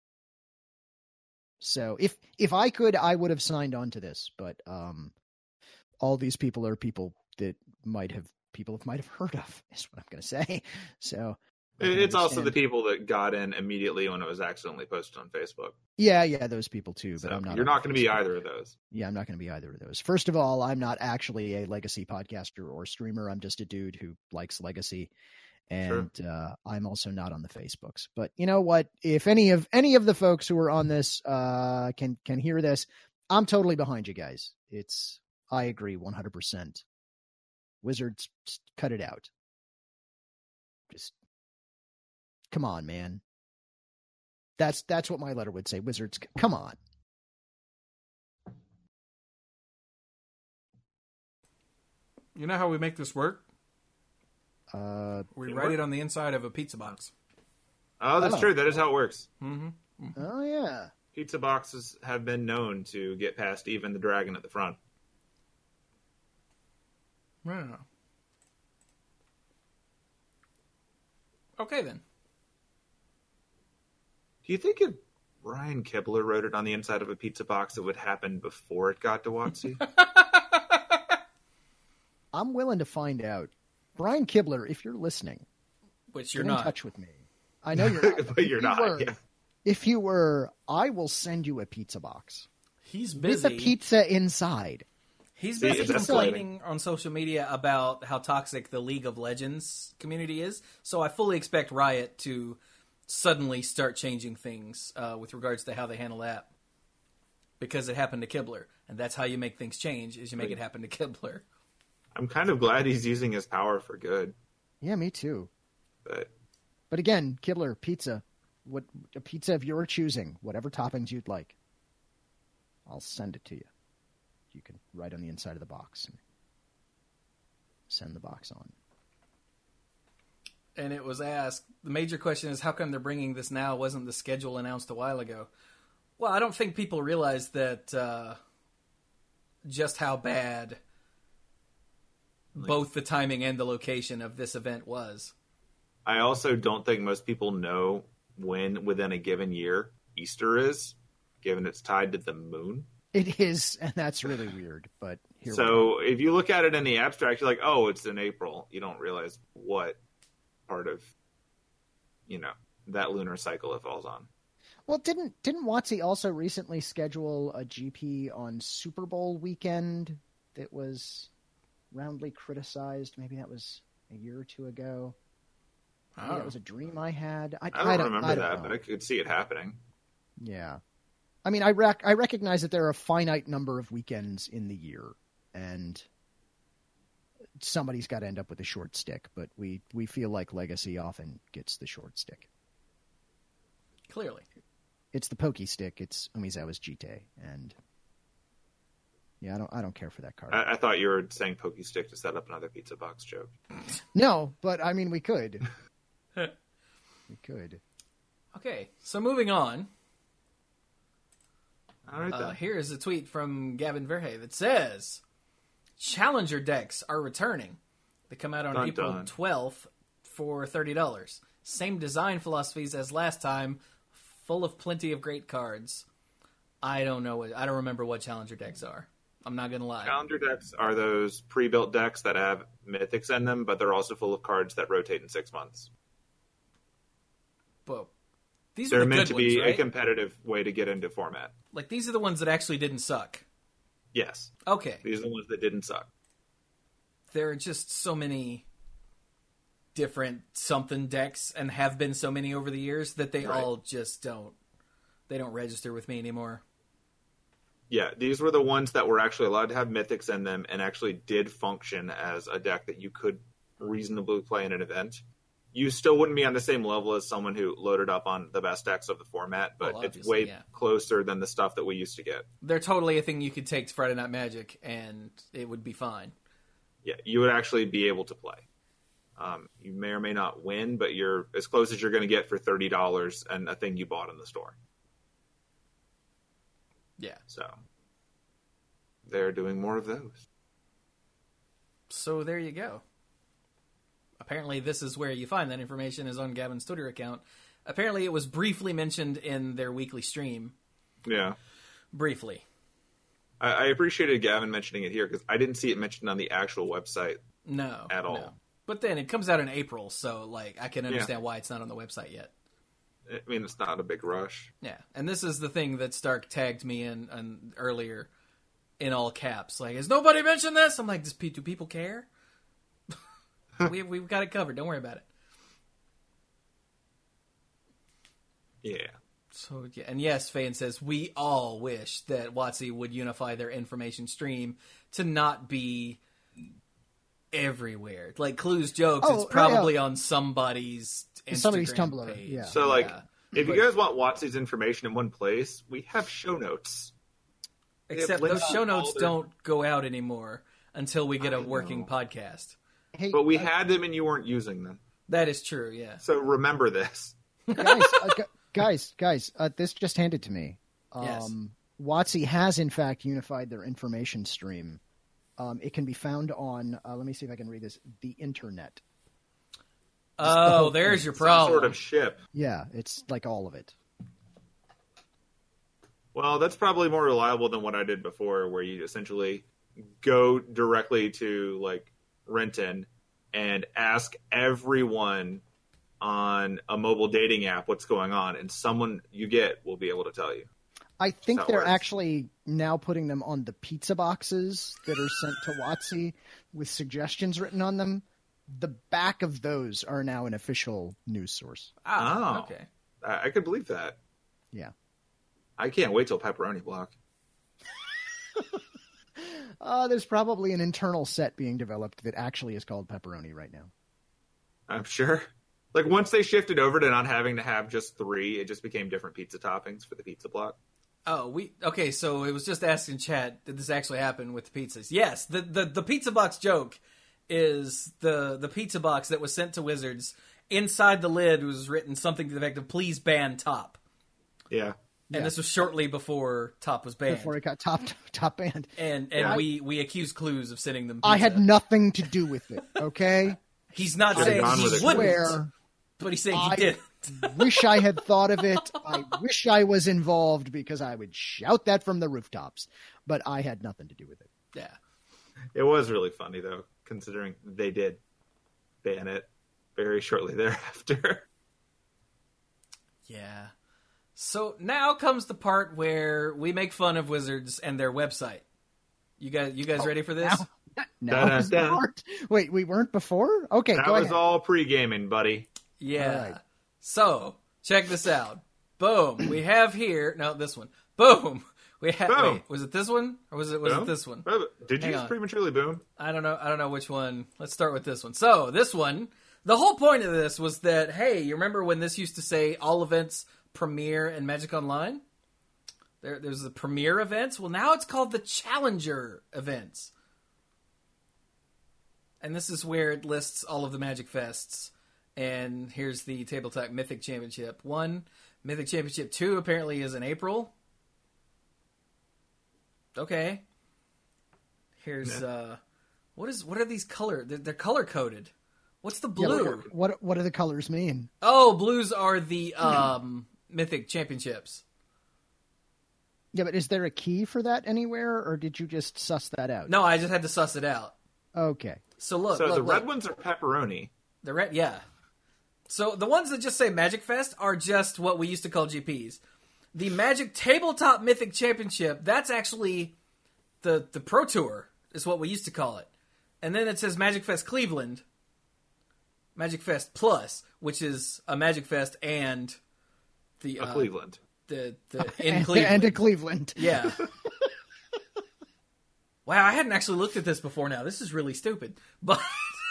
So if if I could, I would have signed on to this. But um, all these people are people that might have people might have heard of, is what I'm going to say. So I can It's also the understand. people that got in immediately when it was accidentally posted on Facebook. Yeah, yeah, those people too. But So I'm not. you're on not going to be Facebook. either of those. Yeah, I'm not going to be either of those. First of all, I'm not actually a Legacy podcaster or streamer. I'm just a dude who likes Legacy. And Sure. uh, I'm also not on the Facebooks. But you know what? If any of any of the folks who are on this uh, can can hear this, I'm totally behind you guys. It's I agree one hundred percent. Wizards, just cut it out. Just come on, man. That's that's what my letter would say. Wizards, c- come on. You know how we make this work? Uh, We It write work? it on the inside of a pizza box. Oh, that's Oh. true. That is how it works. Mm-hmm. oh yeah. Pizza boxes have been known to get past even the dragon at the front. Yeah. Okay, then. Do you think if Ryan Kibler wrote it on the inside of a pizza box, it would happen before it got to WotC? I'm willing to find out. Brian Kibler, if you're listening, Which get you're in not. touch with me. I know you're not. But you're If you not, were- yeah. If you were, I will send you a pizza box He's with busy. the pizza inside. He's See, busy it's complaining on social media about how toxic the League of Legends community is. So I fully expect Riot to suddenly start changing things uh, with regards to how they handle that. Because it happened to Kibler. And that's how you make things change, is you make it happen to Kibler. I'm kind of glad he's using his power for good. Yeah, me too. But But again, Kibler, pizza. What a pizza of your choosing, whatever toppings you'd like. I'll send it to you. You can write on the inside of the box and send the box on. And it was asked, the major question is, how come they're bringing this now? Wasn't the schedule announced a while ago? Well, I don't think people realize that uh, just how bad both the timing and the location of this event was. I also don't think most people know when within a given year Easter is, given it's tied to the moon. It is, and that's really weird, but here we go. So if you look at it in the abstract, you're like, oh, it's in April. You don't realize what part of, you know, that lunar cycle it falls on. Well, didn't didn't WotC also recently schedule a G P on Super Bowl weekend that was roundly criticized. Maybe that was a year or two ago. Maybe Oh. that was a dream I had. I, I don't, I don't remember I don't that, know. but I could see it happening. Yeah. I mean, I rec- I recognize that there are a finite number of weekends in the year, and somebody's got to end up with a short stick, but we, we feel like Legacy often gets the short stick. Clearly. It's the pokey stick. It's Umizawa's Jite, and yeah, I don't I don't care for that card. I, I thought you were saying Pokey Stick to set up another pizza box joke. No, but I mean, we could. we could. Okay, so moving on. All right, Uh, then. here is a tweet from Gavin Verhey that says, Challenger decks are returning. They come out on Dun, April dun. twelfth for thirty dollars. Same design philosophies as last time, full of plenty of great cards. I don't know what, I don't remember what Challenger decks are. I'm not going to lie. Challenger decks are those pre-built decks that have mythics in them, but they're also full of cards that rotate in six months. But these They're are the meant good to be ones, right? a competitive way to get into format. Like, these are the ones that actually didn't suck. Yes, Okay. these are the ones that didn't suck. There are just so many different something decks, and have been so many over the years, that they Right. all just don't, they don't register with me anymore. Yeah, these were the ones that were actually allowed to have mythics in them and actually did function as a deck that you could reasonably play in an event. You still wouldn't be on the same level as someone who loaded up on the best decks of the format, but Well, it's obviously, way yeah. closer than the stuff that we used to get. They're totally a thing you could take to Friday Night Magic, and it would be fine. Yeah, you would actually be able to play. Um, you may or may not win, but you're as close as you're going to get for thirty dollars and a thing you bought in the store. Yeah. So they're doing more of those. So there you go. Apparently this is where you find that information, is on Gavin's Twitter account. Apparently it was briefly mentioned in their weekly stream. Yeah. Briefly. I, I appreciated Gavin mentioning it here because I didn't see it mentioned on the actual website. No. At all. no. But then it comes out in April, so like I can understand why it's not on the website yet. I mean, it's not a big rush. Yeah. And this is the thing that Stark tagged me in, in earlier in all caps. Like, has nobody mentioned this? I'm like, Does, do people care? we, we've got it covered. Don't worry about it. Yeah. So, yeah, and yes, Fayen says, we all wish that WotC would unify their information stream to not be everywhere. Like Clue's jokes, Oh, it's probably yeah. on somebody's Instagram Somebody's Tumblr, page. yeah. So, like, Yeah. if But- you guys want WotC's information in one place, we have show notes. Except links those to show all notes their- don't go out anymore until we get a I working know. podcast. Hey, But we uh, had them and you weren't using them. That is true, yeah. So remember this. guys, uh, gu- guys, guys, uh, this just handed to me. Um, Yes. WotC has, in fact, unified their information stream. Um, it can be found on, uh, let me see if I can read this, the internet. Oh, whole there's thing. your Some problem. sort of ship. Yeah, it's like all of it. Well, that's probably more reliable than what I did before, where you essentially go directly to like Renton and ask everyone on a mobile dating app what's going on, and someone you get will be able to tell you. I think That's how it they're works. actually now putting them on the pizza boxes that are sent to WotC with suggestions written on them. The back of those are now an official news source. Ah, Oh. okay. I, I could believe that. Yeah. I can't wait till Pepperoni Block. Uh, there's probably an internal set being developed that actually is called Pepperoni right now. I'm sure. Like once they shifted over to not having to have just three, it just became different pizza toppings for the pizza block. Oh, we okay. So it was just asked in chat, did this actually happen with the pizzas? Yes, the the, the pizza box joke is the the pizza box that was sent to Wizards. Inside the lid was written something to the effect of "Please ban Top," Yeah. and Yeah. this was shortly before Top was banned. Before it got top top banned. and and Yeah. we we accused Clues of sending them. Pizza. I had nothing to do with it, okay? He's not Should've saying gone he with it. wouldn't, Swear, but he's saying I- he did. wish I had thought of it. I wish I was involved because I would shout that from the rooftops. But I had nothing to do with it. Yeah. It was really funny though, considering they did ban it very shortly thereafter. Yeah. So now comes the part where we make fun of Wizards and their website. You guys, you guys Oh, ready for this? Now, now Da-da-da. is the part. Wait, we weren't before? Okay, That go was ahead. all pre-gaming, buddy. Yeah. All right. So, check this out. Boom. We have here, no, this one. Boom. We have, Boom. wait, was it this one? Or was it, was Boom. it this one? Did you Hang just on. prematurely boom? I don't know. I don't know which one. Let's start with this one. So, this one, the whole point of this was that, hey, you remember when this used to say all events premiere in Magic Online? There, there's the premiere events. Well, now it's called the Challenger events. And this is where it lists all of the Magic Fests. And here's the Tabletop Mythic Championship one. Mythic Championship two apparently is in April. Okay. Here's, Yeah. uh, what is, what are these color? They're, they're color coded. What's the Yeah, blue? what, what what do the colors mean? Oh, blues are the, um, Mythic Championships. Yeah, but is there a key for that anywhere, or did you just suss that out? No, I just had to suss it out. Okay. So look, so look, the look. red ones are pepperoni. The red, yeah. So the ones that just say Magic Fest are just what we used to call G Ps. The Magic Tabletop Mythic Championship, that's actually the the Pro Tour, is what we used to call it. And then it says Magic Fest Cleveland, Magic Fest Plus, which is a Magic Fest and the A uh, Cleveland. the the in And, Cleveland. and to Cleveland. Yeah. Wow, I hadn't actually looked at this before now. This is really stupid. But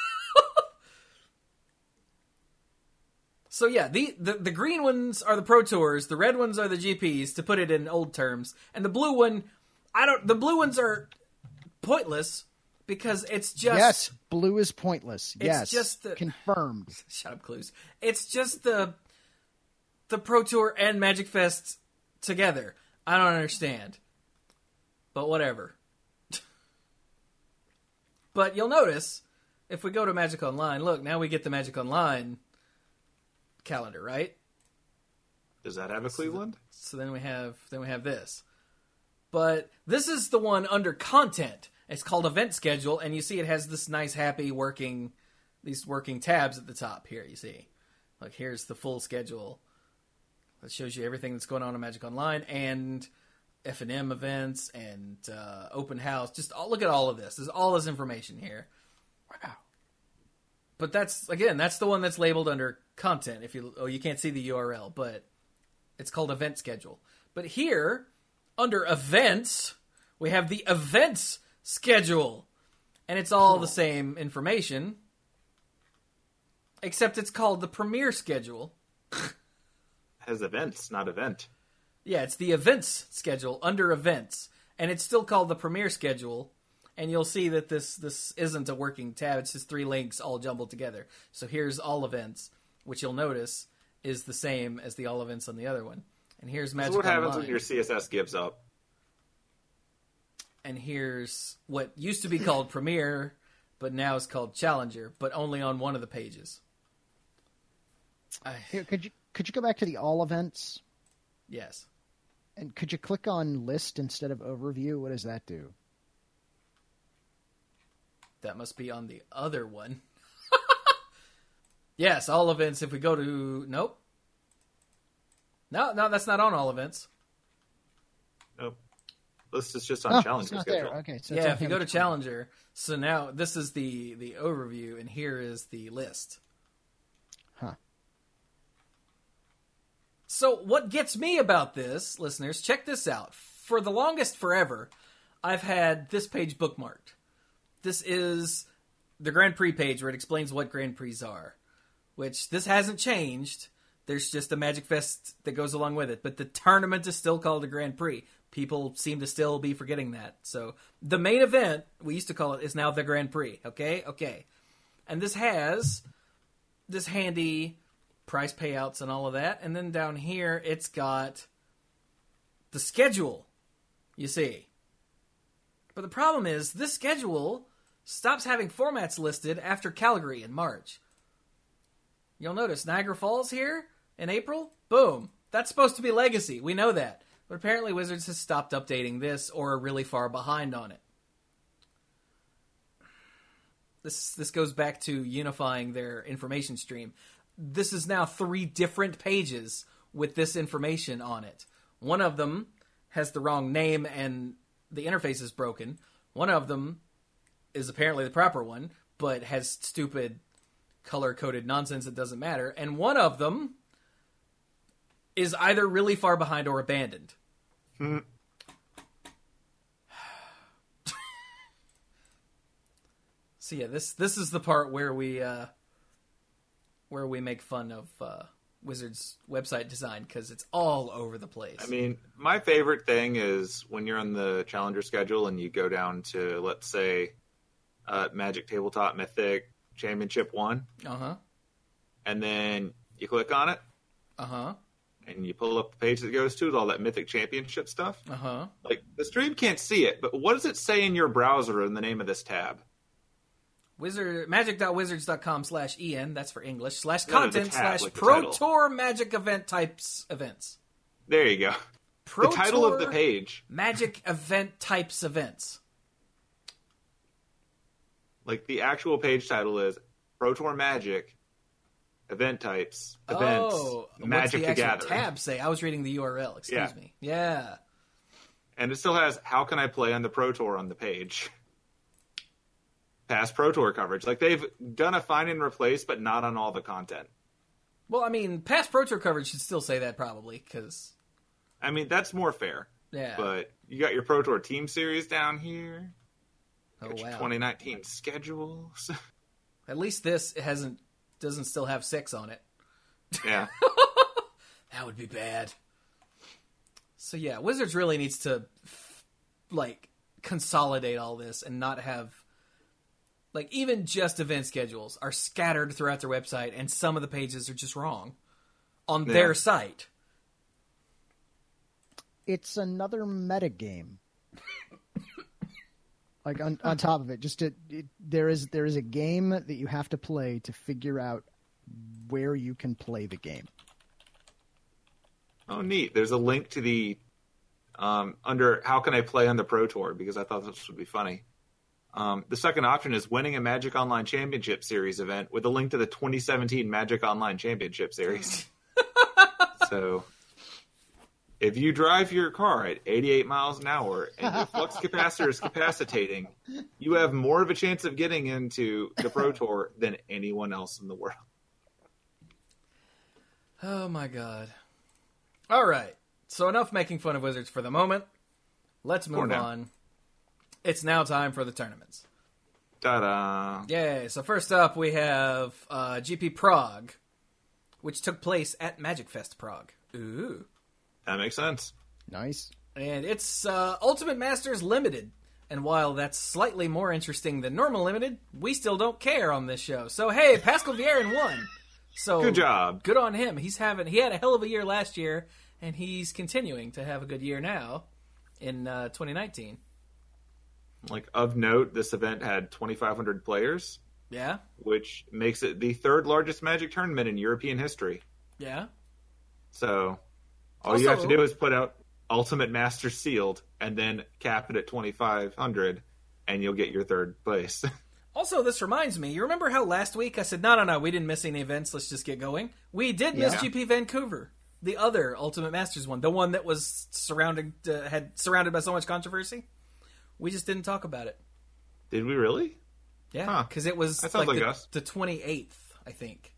so yeah, the, the the green ones are the Pro Tours, the red ones are the G Ps, to put it in old terms. And the blue one, I don't the blue ones are pointless because it's just Yes, blue is pointless. It's yes, just the- confirmed. shut up, Clues. It's just the the Pro Tour and Magic Fest together. I don't understand. But whatever. But you'll notice, if we go to Magic Online, look, now we get the Magic Online calendar, right? Does that have a Cleveland? So then we have then we have this. But this is the one under content. It's called Event Schedule, and you see it has this nice, happy working, these working tabs at the top here, you see. Like, here's the full schedule. That shows you everything that's going on in Magic Online, and F and M events, and uh, open house. Just all, look at all of this. There's all this information here. Wow. But that's, again, that's the one that's labeled under content. If you, oh, you can't see the U R L, but it's called Event Schedule. But here, under Events, we have the Events Schedule. And it's all the same information, except it's called the Premiere Schedule. Has events, not event. Yeah, it's the Events Schedule under Events. And it's still called the Premiere Schedule. And you'll see that this this isn't a working tab. It's just three links all jumbled together. So here's all events, which you'll notice is the same as the all events on the other one. And here's Magic So what happens Online. when your C S S gives up? And here's what used to be called Premiere, but now is called Challenger, but only on one of the pages. I, Here, could you could you go back to the all events, yes. and could you click on list instead of overview? What does that do? That must be on the other one. Yes, all events. If we go to... Nope. No, no, that's not on all events. Nope. List is just on Oh, Challenger it's not schedule. there. Okay, so it's Yeah, on if you go to Hammock. Challenger, so now this is the, the overview, and here is the list. Huh. So what gets me about this, listeners, check this out. For the longest forever, I've had this page bookmarked. This is the Grand Prix page where it explains what Grand Prix are, which this hasn't changed. There's just a Magic Fest that goes along with it, but the tournament is still called a Grand Prix. People seem to still be forgetting that. So the main event, we used to call it, is now the Grand Prix. Okay? Okay. And this has this handy price payouts and all of that. And then down here, it's got the schedule, you see. But the problem is, this schedule stops having formats listed after Calgary in March. You'll notice Niagara Falls here in April. Boom. That's supposed to be Legacy. We know that. But apparently Wizards has stopped updating this or are really far behind on it. This this goes back to unifying their information stream. This is now three different pages with this information on it. One of them has the wrong name and the interface is broken. One of them is apparently the proper one, but has stupid color-coded nonsense that doesn't matter. And one of them is either really far behind or abandoned. Hmm. So yeah, this this is the part where we uh, where we make fun of uh, Wizards' website design because it's all over the place. I mean, my favorite thing is when you're on the Challenger schedule and you go down to, let's say, uh, Magic Tabletop Mythic Championship one. Uh-huh. And then you click on it. Uh-huh. And you pull up the page that goes to it, all that Mythic Championship stuff. Uh-huh. Like, the stream can't see it, but what does it say in your browser in the name of this tab? Wizard magic.wizards.com slash en, that's for English, slash No, the content tab, slash like the Pro title. Tour Magic event types events. There you go. Pro the title Tour of the page. Magic event types events. Like, the actual page title is Pro Tour Magic event types, events, Oh, Magic what's the the actual Gathering. tab say? I was reading the U R L, excuse Yeah. me. Yeah. And it still has how can I play on the Pro Tour on the page. Past Pro Tour coverage. Like, they've done a find and replace, but not on all the content. Well, I mean, past Pro Tour coverage should still say that probably, because... I mean, that's more fair. Yeah. But you got your Pro Tour Team Series down here. Oh, Got your wow. twenty nineteen schedules. At least this hasn't doesn't still have six on it. Yeah. That would be bad. So yeah, Wizards really needs to like consolidate all this and not have like even just event schedules are scattered throughout their website and some of the pages are just wrong on Yeah. their site. It's another metagame. Like on, on top of it, just to, it, there is there is a game that you have to play to figure out where you can play the game. Oh, neat. There's a link to the um, under how can I play on the Pro Tour, because I thought this would be funny. Um, the second option is winning a Magic Online Championship Series event with a link to the twenty seventeen Magic Online Championship Series. So if you drive your car at eighty-eight miles an hour and your flux capacitor is capacitating, you have more of a chance of getting into the Pro Tour than anyone else in the world. Oh my god. All right. So enough making fun of Wizards for the moment. Let's move now. on. It's now time for the tournaments. Ta-da. Yay. So first up we have uh, G P Prague, which took place at Magic Fest Prague. Ooh. That makes sense. Nice. And it's uh, Ultimate Masters Limited. And while that's slightly more interesting than normal Limited, we still don't care on this show. So hey, Pascal Vierin won. So Good job. Good on him. He's having he had a hell of a year last year, and he's continuing to have a good year now in uh, twenty nineteen. Like, of note, this event had twenty-five hundred players, Yeah, which makes it the third largest Magic tournament in European history. yeah. So all you have to Also- do is put out Ultimate Master Sealed and then cap it at twenty-five hundred, and you'll get your third place. Also, this reminds me. You remember how last week I said, "No, no, no, we didn't miss any events. Let's just get going." We did miss Yeah. G P Vancouver, the other Ultimate Masters one, the one that was surrounded uh, had surrounded by so much controversy. We just didn't talk about it. Did we really? Yeah, Huh. because it was That sounds like like the, us. the twenty-eighth, I think.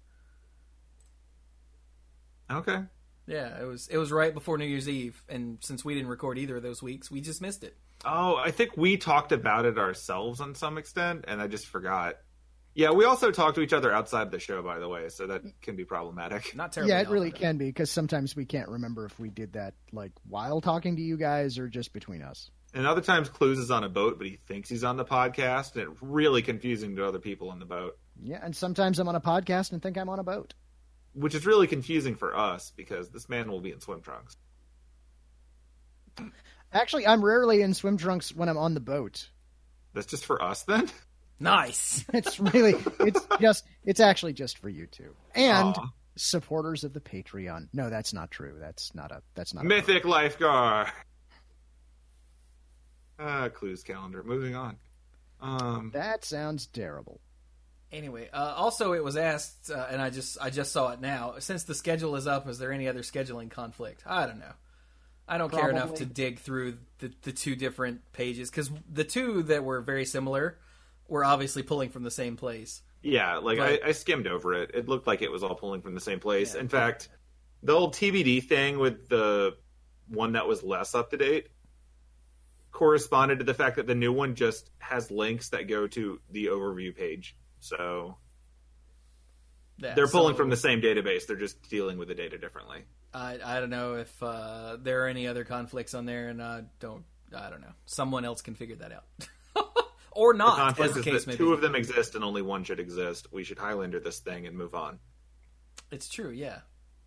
Okay. Yeah, it was it was right before New Year's Eve, and since we didn't record either of those weeks, we just missed it. Oh, I think we talked about it ourselves on some extent, and I just forgot. Yeah, we also talk to each other outside the show, by the way, so that can be problematic. Not terribly. Yeah, it really relevant. can be, because sometimes we can't remember if we did that like while talking to you guys or just between us. And other times, Clues is on a boat, but he thinks he's on the podcast, and it's really confusing to other people on the boat, Yeah, and sometimes I'm on a podcast and think I'm on a boat. which is really confusing for us because this man will be in swim trunks. Actually, I'm rarely in swim trunks when I'm on the boat. That's just for us, then? Nice. It's really, it's just, it's actually just for you two and Aw. supporters of the Patreon. No, that's not true. That's not a, that's not a Mythic Lifeguard. Ah, Clues calendar. Moving on. Um, That sounds terrible. Anyway, uh, also it was asked, uh, and I just I just saw it now. Since the schedule is up, is there any other scheduling conflict? I don't know. I don't Probably. care enough to dig through the, the two different pages, because the two that were very similar were obviously pulling from the same place. Yeah, like But- I, I skimmed over it. It looked like it was all pulling from the same place. Yeah. In fact, the old T B D thing with the one that was less up to date corresponded to the fact that the new one just has links that go to the overview page. So Yeah, they're pulling so from the same database. They're just dealing with the data differently. I, I don't know if uh, there are any other conflicts on there, and I don't I don't know. Someone else can figure that out. Or The not, conflict as the is case that may two be. of them exist and only one should exist. We should Highlander this thing and move on. It's true, yeah.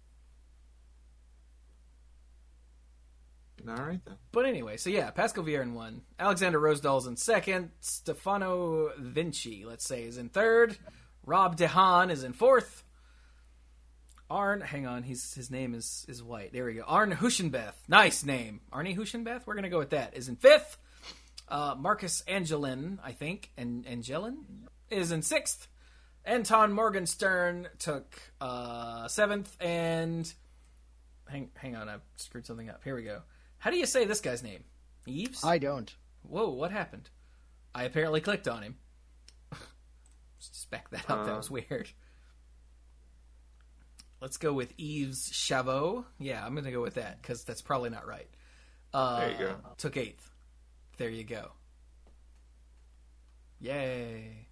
All right, then. But anyway, so yeah, Pascal Vieira in one. Alexander Rosedal's in second. Stefano Vinci, let's say, is in third. Rob DeHaan is in fourth. Arn, hang on, he's his name is is white. There we go. Arn Huschenbeth, nice name. Arnie Huschenbeth, we're gonna go with that. Is in fifth. Uh, Marcus Angelin, I think, and Angelin is in sixth. Anton Morgenstern took uh, seventh, and hang hang on, I screwed something up. Here we go. How do you say this guy's name? Eves? I don't. Whoa, what happened? I apparently clicked on him. Just back that up. That was weird. Let's go with Yves Chavot. Yeah, I'm going to go with that because that's probably not right. Uh, There you go. Took eighth. There you go. Yay.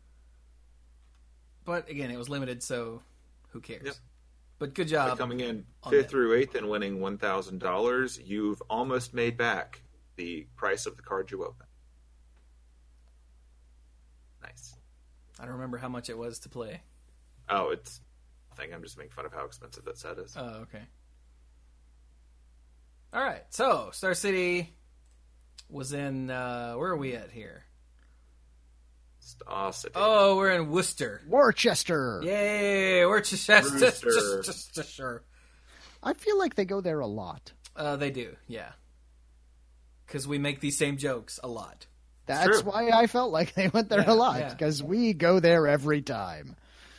But again, it was limited, so who cares? Yep. But good By job. coming in on fifth that. through eighth and winning one thousand dollars, you've almost made back the price of the card you open. Nice. I don't remember how much it was to play. Oh, it's nothing. I'm just making fun of how expensive that set is. Oh, okay. All right. So, Star City was in, uh, where are we at here? Star City. Oh, we're in Worcester. Worcester. Yay, Worcester. Brewster. Sure. I feel like they go there a lot. Uh, they do, yeah. Because we make these same jokes a lot. That's True. why I felt like they went there Yeah, a lot, yeah. because we go there every time.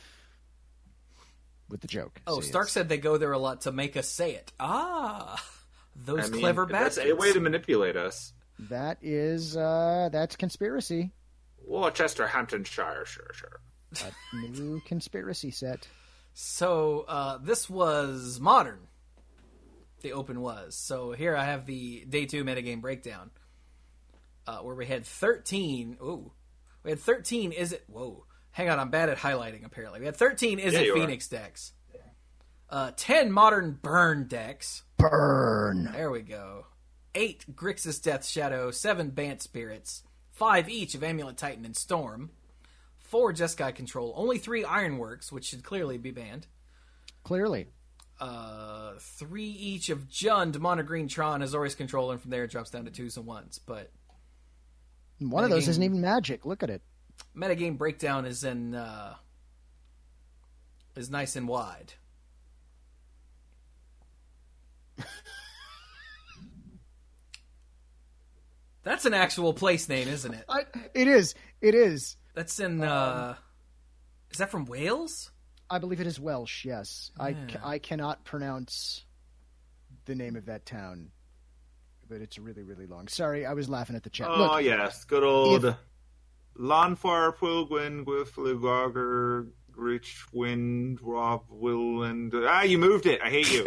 With the joke. Oh, See, Stark it's- said they go there a lot to make us say it. Ah, those I mean, clever that's bastards. a way to manipulate us. That is, uh, that's conspiracy. Worcester, Hamptonshire, sure, sure. A new conspiracy set. So, uh, this was modern. The open was. So here I have the day two metagame breakdown. Uh, where we had thirteen. Ooh. We had thirteen. Is it. Whoa. Hang on. I'm bad at highlighting, apparently. We had thirteen Is Yeah, It you are. Phoenix decks. Uh, ten modern burn decks. Burn. There we go. Eight Grixis Death Shadow. Seven Bant Spirits. Five each of Amulet Titan and Storm. Four Jeskai Control. Only three Ironworks, which should clearly be banned. Clearly. Uh, three each of Jund, Mono Green Tron, Azorius Control, and from there it drops down to twos and ones. But One of those Metagame- isn't even magic. Look at it. metagame breakdown is in uh, is nice and wide. That's an actual place name, isn't it? I, it is. It is. That's in. Uh, is that from Wales? I believe it is Welsh, yes. I, Yeah. ca- I cannot pronounce the name of that town, but it's really, really long. Sorry, I was laughing at the chat. Oh, Look, yes. Good old if- Lanfar, Pwilgwyn, Gwiflugager, Grich, Wind, Rob, Will, and. Ah, you moved it. I hate you.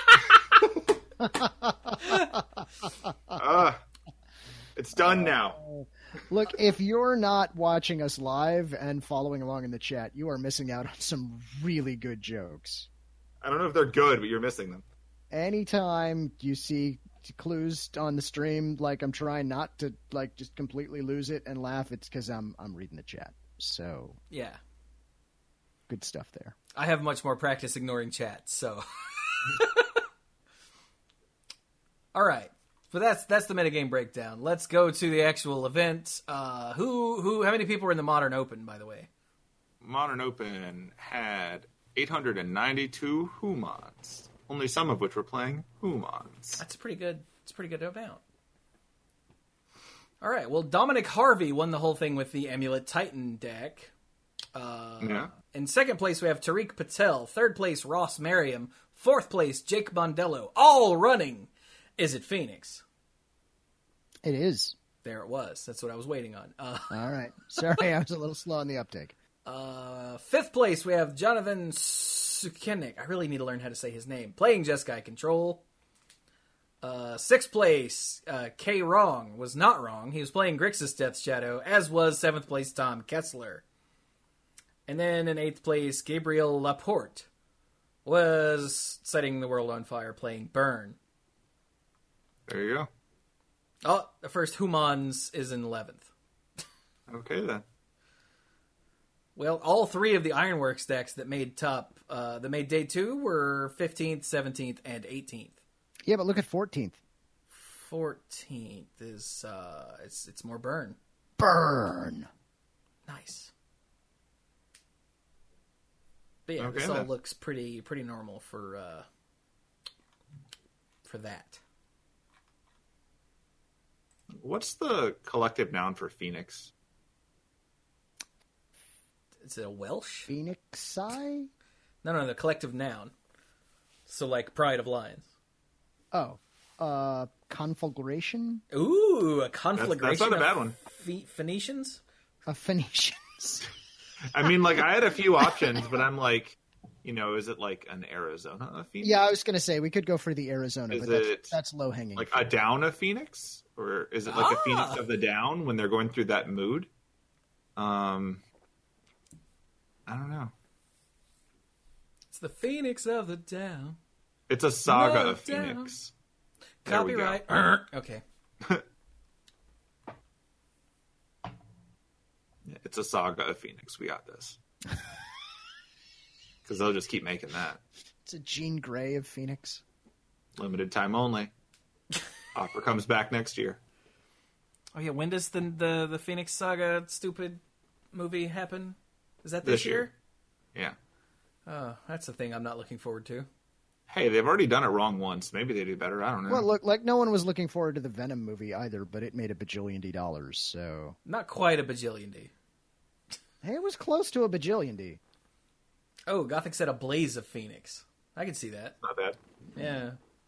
Ah, it's done now. look, if you're not watching us live and following along in the chat, you are missing out on some really good jokes. I don't know if they're good, but you're missing them. Anytime you see clues on the stream, like I'm trying not to like just completely lose it and laugh, it's because I'm I'm reading the chat. So Yeah, good stuff there. I have much more practice ignoring chat. So, all right. But that's that's the metagame breakdown. Let's go to the actual event. Uh, who who? How many people were in the Modern Open, by the way? Modern Open had eight hundred ninety-two humans, only some of which were playing humans. That's a pretty good. It's a pretty good amount. All right. Well, Dominic Harvey won the whole thing with the Amulet Titan deck. Uh, Yeah. In second place, we have Tariq Patel. Third place, Ross Merriam. Fourth place, Jake Bondello. All running Is it Phoenix? It is. There it was. That's what I was waiting on. Uh, All right. Sorry, I was a little slow on the uptake. uh, fifth place, we have Jonathan Sukenik. I really need to learn how to say his name. Playing Jeskai Control. Uh, sixth place, uh, K. Wrong was not wrong. He was playing Grixis Death Shadow, as was seventh place Tom Kessler. And then in eighth place, Gabriel Laporte was setting the world on fire playing Burn. There you go. Oh, the first Humans is in eleventh. Okay, then. Well, all three of the Ironworks decks that made top, uh, that made day two were fifteenth, seventeenth, and eighteenth. Yeah, but look at fourteenth. fourteenth is, uh, it's, it's more Burn. Burn. Nice. But yeah, Okay, this all then. looks pretty, pretty normal for, uh, for that. What's the collective noun for Phoenix? Is it a Welsh? Phoenixi? No, no, the collective noun. So like Pride of Lions. Oh. Uh, conflagration? Ooh, a That's, conflagration. that's not a of bad one. Phe- Phoenicians? A Phoenicians. I mean, like, I had a few options, but I'm like, you know, is it like an Arizona of Phoenix? Yeah, I was going to say, we could go for the Arizona, Is but that's, it that's low-hanging. Like a down of Phoenix? Or is it like a Ah. Phoenix of the down when they're going through that mood? Um, I don't know. It's the Phoenix of the Down. It's a saga No of down. Phoenix. There we go. Copyright. Okay. It's a saga of Phoenix. We got this. Because they'll just keep making that. It's a Jean Grey of Phoenix. Limited time only. Opera comes back next year. Oh yeah, when does the the, the Phoenix Saga stupid movie happen? Is that this, This year. Yeah. Oh, that's the thing I'm not looking forward to. Hey, they've already done it wrong once. Maybe they do better. I don't know. Well, look, like no one was looking forward to the Venom movie either, but it made a bajillion D dollars, so... Not quite a bajillion D. Hey, it was close to a bajillion D. Oh, Gothic said a Blaze of Phoenix. I can see that. Not bad. Yeah.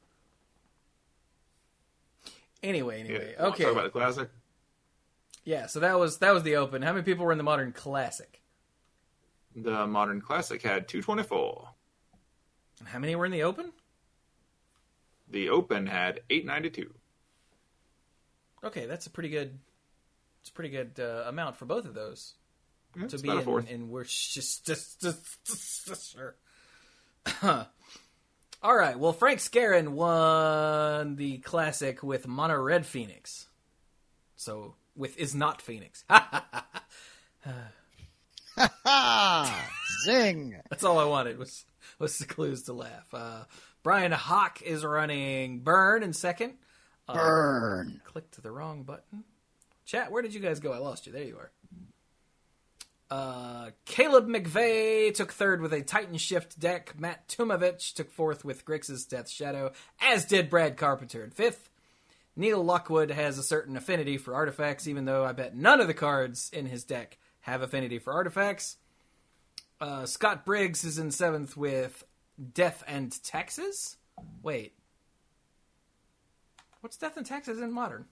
Anyway, anyway, Yeah, okay. Talk about the classic. Yeah, so that was that was the Open. How many people were in the Modern Classic? The Modern Classic had two twenty-four. How many were in the Open? The Open had eight ninety-two. Okay, that's a pretty good. It's a pretty good uh, amount for both of those Yeah, to it's be about a in, fourth. in. We're just just, just, just, just sure. All right. Well, Frank Scarron won the Classic with Mono Red Phoenix. So with is not Phoenix. Ha! Zing! That's all I wanted was was the clues to laugh. Uh, Brian Hawk is running Burn in second. Uh, Burn! Clicked the wrong button. Chat, where did you guys go? I lost you. There you are. Uh, Caleb McVeigh took third with a Titan Shift deck. Matt Tumovich took fourth with Grixis Death Shadow, as did Brad Carpenter in fifth. Neil Lockwood has a certain affinity for artifacts, even though I bet none of the cards in his deck have affinity for artifacts. Uh, Scott Briggs is in seventh with Death and Taxes. Wait. What's Death and Taxes in Modern?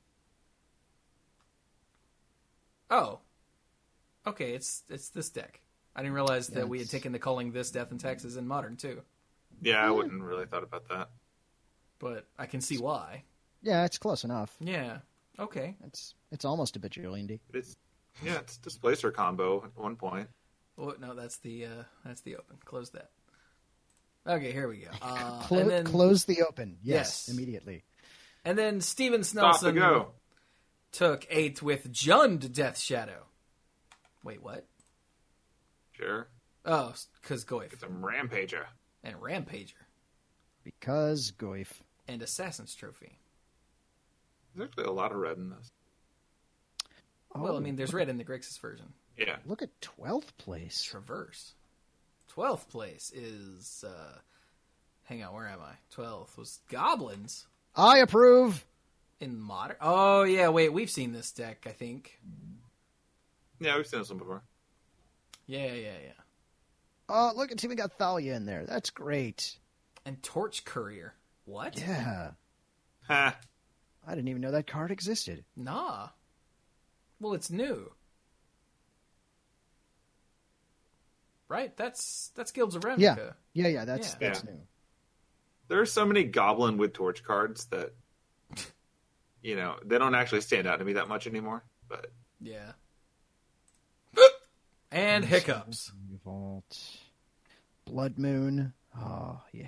Oh. Okay, it's it's this deck. I didn't realize that Yeah, we had it's- taken the calling this Death and Taxes in Modern, too. Yeah, I wouldn't really thought about that. But I can see why. Yeah, it's close enough. Yeah. Okay. It's it's almost a bajillion D. It's yeah, it's Displacer combo at one point. Oh, no, that's the uh, that's the Open. Close that. Okay, here we go. Uh, Clo- and then, Close the Open. Yes, Yes. immediately. And then Steven Stop to Snelson go. took eighth with Jund Death Shadow. Wait, what? Sure. Oh, because Goyf. It's a Rampager. And Rampager. Because Goyf. And Assassin's Trophy. There's actually a lot of red in this. Well, I Oh, mean, there's red in the Grixis version. Yeah. Look at twelfth place. Traverse. twelfth place is... Uh, hang on, where am I? twelfth was Goblins I approve. in Modern. Oh, yeah, wait, we've seen this deck, I think. Yeah, we've seen this one before. Yeah, yeah, yeah. Oh, look and see, we got Thalia in there. That's great. And Torch Courier. What? Yeah. Ha. I didn't even know that card existed. Nah. Well, it's new. Right? That's that's Guilds of Ravnica. Yeah, yeah, yeah. That's Yeah. that's Yeah. new. There are so many Goblin with Torch cards that, you know, they don't actually stand out to me that much anymore. But Yeah. And hiccups. Vault. Blood Moon. Oh yeah.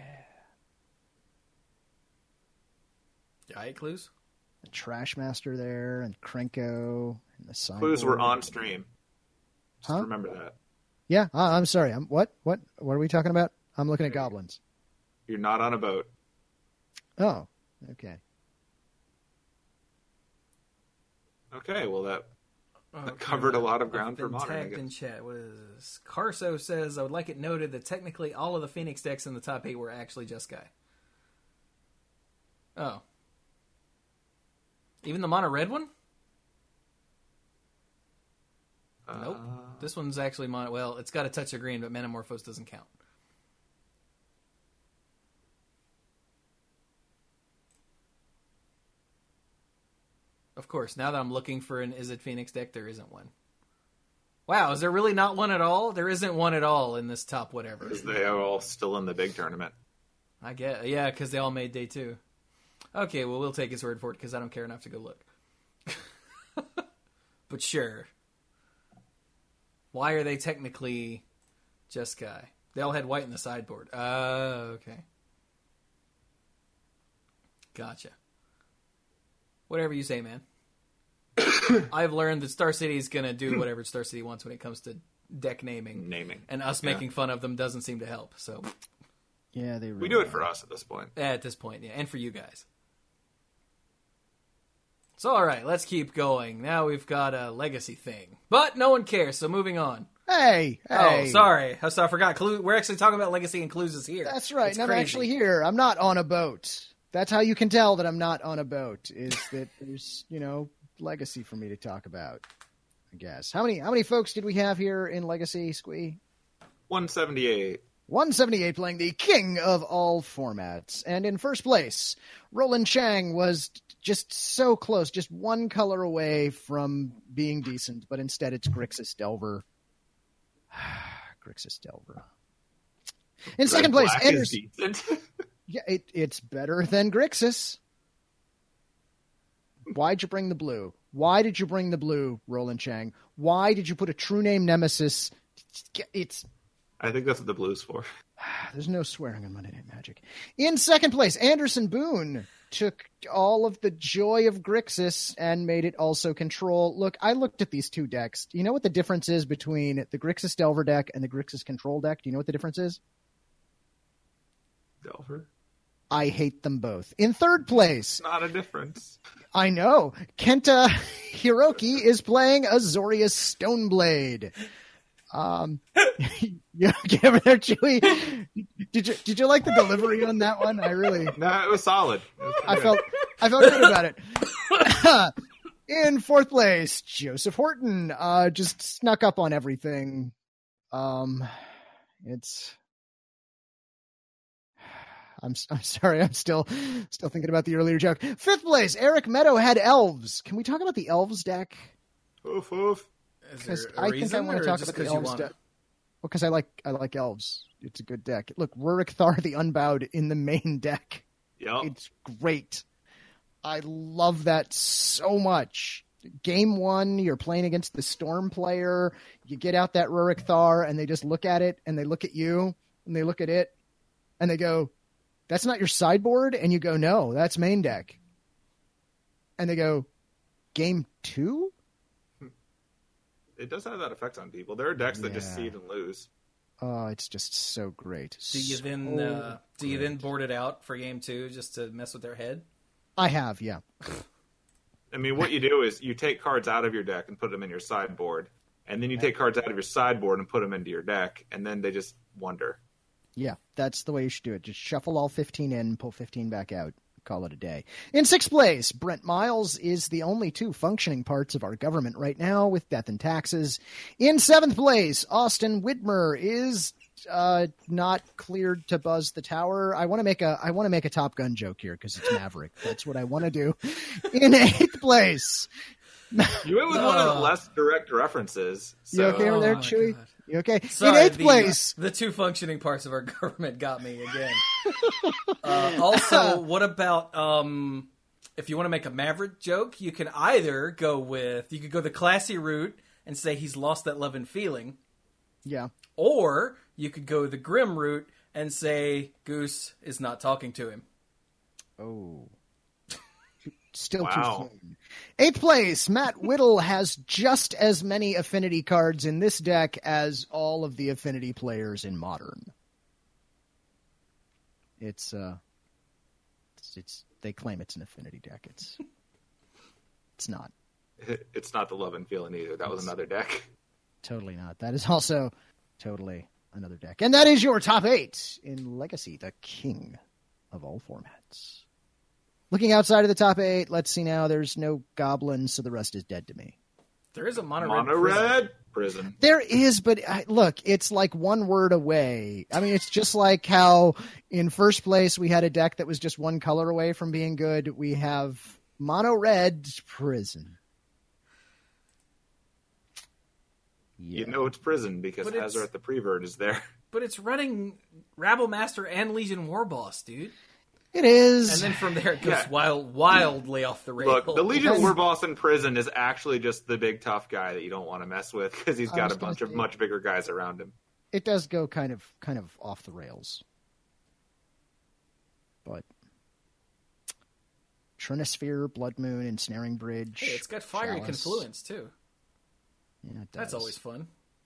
Giant clues? The Trash Master there, and Krenko, and the sideboard. clues were on stream. Just Huh? remember that. Yeah, uh, I'm sorry. I'm what? What? What are we talking about? I'm looking at goblins. You're not on a boat. Oh, okay. Okay, well that Okay, covered a lot of I've ground for been Modern, I tagged guess. in chat. What is this? Carso says, I would like it noted that technically all of the Phoenix decks in the top eight were actually Jeskai. Oh. Even the mono red one? Nope. Uh, This one's actually mono. Well, it's got a touch of green, but Manamorphose doesn't count. Of course, now that I'm looking for an Izzet Phoenix deck, there isn't one. Wow, is there really not one at all? There isn't one at all in this top whatever. because they are all still in the big tournament. I get, yeah, because they all made day two. Okay, well, we'll take his word for it because I don't care enough to go look. But sure. Why are they technically Jeskai? They all had white in the sideboard. Oh, okay. Gotcha. Whatever you say, man. I've learned that Star City is going to do whatever Star City wants when it comes to deck naming. Naming. And us Yeah. making fun of them doesn't seem to help. So Yeah, they. Really We do it are. for us at this point. at this point, yeah, and for you guys. So, all right, let's keep going. Now we've got a legacy thing, but no one cares. So, moving on. Hey, hey. Oh, sorry, I I forgot. Clue. We're actually talking about legacy and clues is here. That's right. It's And I'm crazy. actually here. I'm not on a boat. That's how you can tell that I'm not on a boat. Is that there's you know legacy for me to talk about? I guess. How many how many folks did we have here in Legacy, Squee? one seventy-eight. one seventy-eight playing the king of all formats. And in first place, Roland Chang was just so close, just one color away from being decent, but instead it's Grixis Delver. Grixis Delver. In second place, Black is Anderson. decent. Yeah, it, it's better than Grixis. Why'd you bring the blue? Why did you bring the blue, Roland Chang? Why did you put a true name nemesis? It's I think that's what the blue's for. There's no swearing on Monday Night Magic. In second place, Anderson Boone took all of the joy of Grixis and made it also control. Look, I looked at these two decks. Do you know what the difference is between the Grixis Delver deck and the Grixis Control deck? Do you know what the difference is? Delver? I hate them both. In third place, Not a difference. I know, Kenta Hiroki is playing Azorius Stoneblade. Um, yeah, get over there, Chewy. Did you did you like the delivery on that one? I really, No, it was solid. It was I good. felt I felt good about it. In fourth place, Joseph Horton uh, just snuck up on everything. Um, it's. I'm I'm sorry. I'm still still thinking about the earlier joke. Fifth place, Eric Meadow had elves. Can we talk about the elves deck? Oof, oof. Is Because there a I think I reason, want or to talk just about the 'cause you elves want deck. to? Well, because I like I like elves. It's a good deck. Look, Rurik Thar the Unbowed in the main deck. Yep. It's great. I love that so much. Game one, you're playing against the Storm player. You get out that Rurik Thar, and they just look at it, and they look at you, and they look at it, and they go, "That's not your sideboard?" And you go, "No, that's main deck." And they go, "Game two?" It does have that effect on people. There are decks that just Yeah. seed and lose. Oh, it's just so great. Do you So then uh, do you then great. board it out for game two just to mess with their head? I have, yeah. I mean, what you do is you take cards out of your deck and put them in your sideboard, and then you take cards out of your sideboard and put them into your deck, and then they just wonder. Yeah, that's the way you should do it. Just shuffle all fifteen in, pull fifteen back out, call it a day. In sixth place, Brent Miles is the only two functioning parts of our government right now with death and taxes. In seventh place, Austin Whitmer is uh, not cleared to buzz the tower. I want to make a I want to make a Top Gun joke here because it's Maverick. That's what I want to do. In eighth place, you went with uh, one of the less direct references. So. You okay over there, oh Chewy? God. You okay? Sorry, in eighth the, place, the two functioning parts of our government got me again. uh, also, what about um, if you want to make a Maverick joke? You can either go with you could go the classy route and say he's lost that love and feeling. Yeah. Or you could go the grim route and say Goose is not talking to him. Oh. Still wow. too soon. Eighth place, Matt Whittle has just as many affinity cards in this deck as all of the affinity players in Modern. It's, uh, it's, it's they claim it's an affinity deck. It's, it's not. It's not the love and feeling either. That was another deck. Totally not. That is also totally another deck. And that is your top eight in Legacy, the king of all formats. Looking outside of the top eight, let's see now. There's no goblins, so the rest is dead to me. There is a mono, mono red, prison. red prison. There is, but uh, look, it's like one word away. I mean, it's just like how in first place we had a deck that was just one color away from being good. We have mono red prison. Yeah. You know it's prison because Hazaret the Prevert is there. But it's running Rabble Master and Legion Warboss, dude. It is. And then from there it goes yeah. wild, wildly off the rails. Look, the Legion Warboss in prison is actually just the big tough guy that you don't want to mess with because he's got a bunch of much bigger guys around him. It does go kind of kind of off the rails. But Trinisphere, Blood Moon, Ensnaring Bridge. Hey, it's got Fiery Chalice. Confluence, too. Yeah, it does. That's always fun.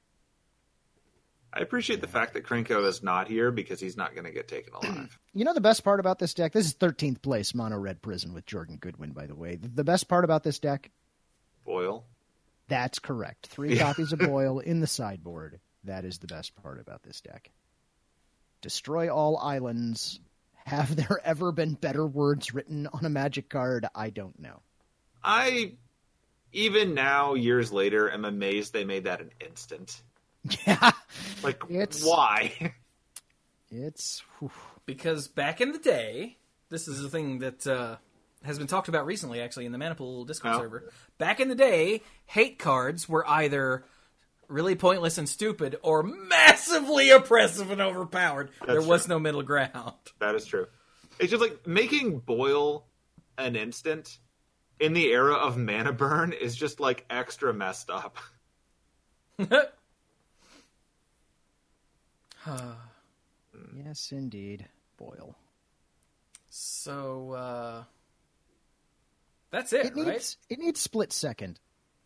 I appreciate the fact that Krenko is not here because he's not going to get taken alive. You know the best part about this deck? This is thirteenth place Mono Red Prison with Jordan Goodwin, by the way. The best part about this deck? Boyle. That's correct. Three Yeah. copies of Boyle in the sideboard. That is the best part about this deck. Destroy all islands. Have there ever been better words written on a Magic card? I don't know. I, even now, years later, am amazed they made that an instant. Yeah. Like, It's- why? It's... whew. Because back in the day, this is a thing that uh, has been talked about recently, actually, in the Manipool Discord Oh. server. Back in the day, hate cards were either really pointless and stupid or massively oppressive and overpowered. That's there was true. no middle ground. That is true. It's just like making Boyle an instant in the era of mana burn is just like extra messed up. Yes, indeed. Boyle. So, uh, that's it, It needs, right? it needs split second.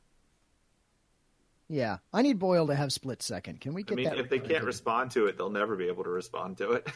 Yeah, I need Boyle to have split second. Can we I get mean, that? if they can't recorded? respond to it, they'll never be able to respond to it.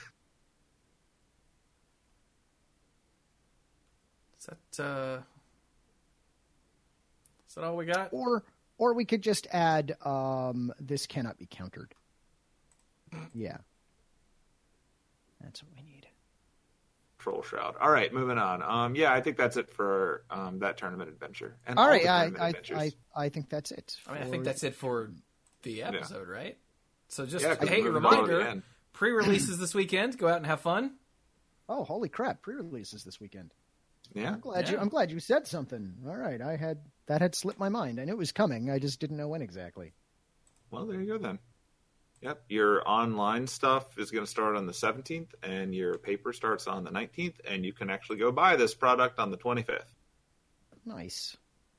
Is that, uh, is that all we got? Or, or we could just add, um, this cannot be countered. Yeah. That's what we need. Troll Shroud. All right, moving on. Um, yeah, I think that's it for um, that tournament adventure. And All right, the I, tournament I, adventures. I, I think that's it. I mean, I for- think that's it for the episode, right? So just, Yeah, 'cause hey, we're moving on to the reminder, end. pre-releases this weekend. Go out and have fun. Oh, holy crap! Pre-releases this weekend. Yeah. I'm glad Yeah. you. I'm glad you said something. All right, I had that had slipped my mind. I knew it was coming. I just didn't know when exactly. Well, there you go then. Yep, your online stuff is going to start on the seventeenth, and your paper starts on the nineteenth, and you can actually go buy this product on the twenty-fifth. Nice.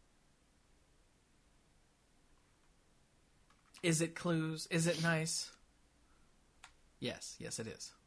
Is it clues? Is it nice? Yes, yes, it is.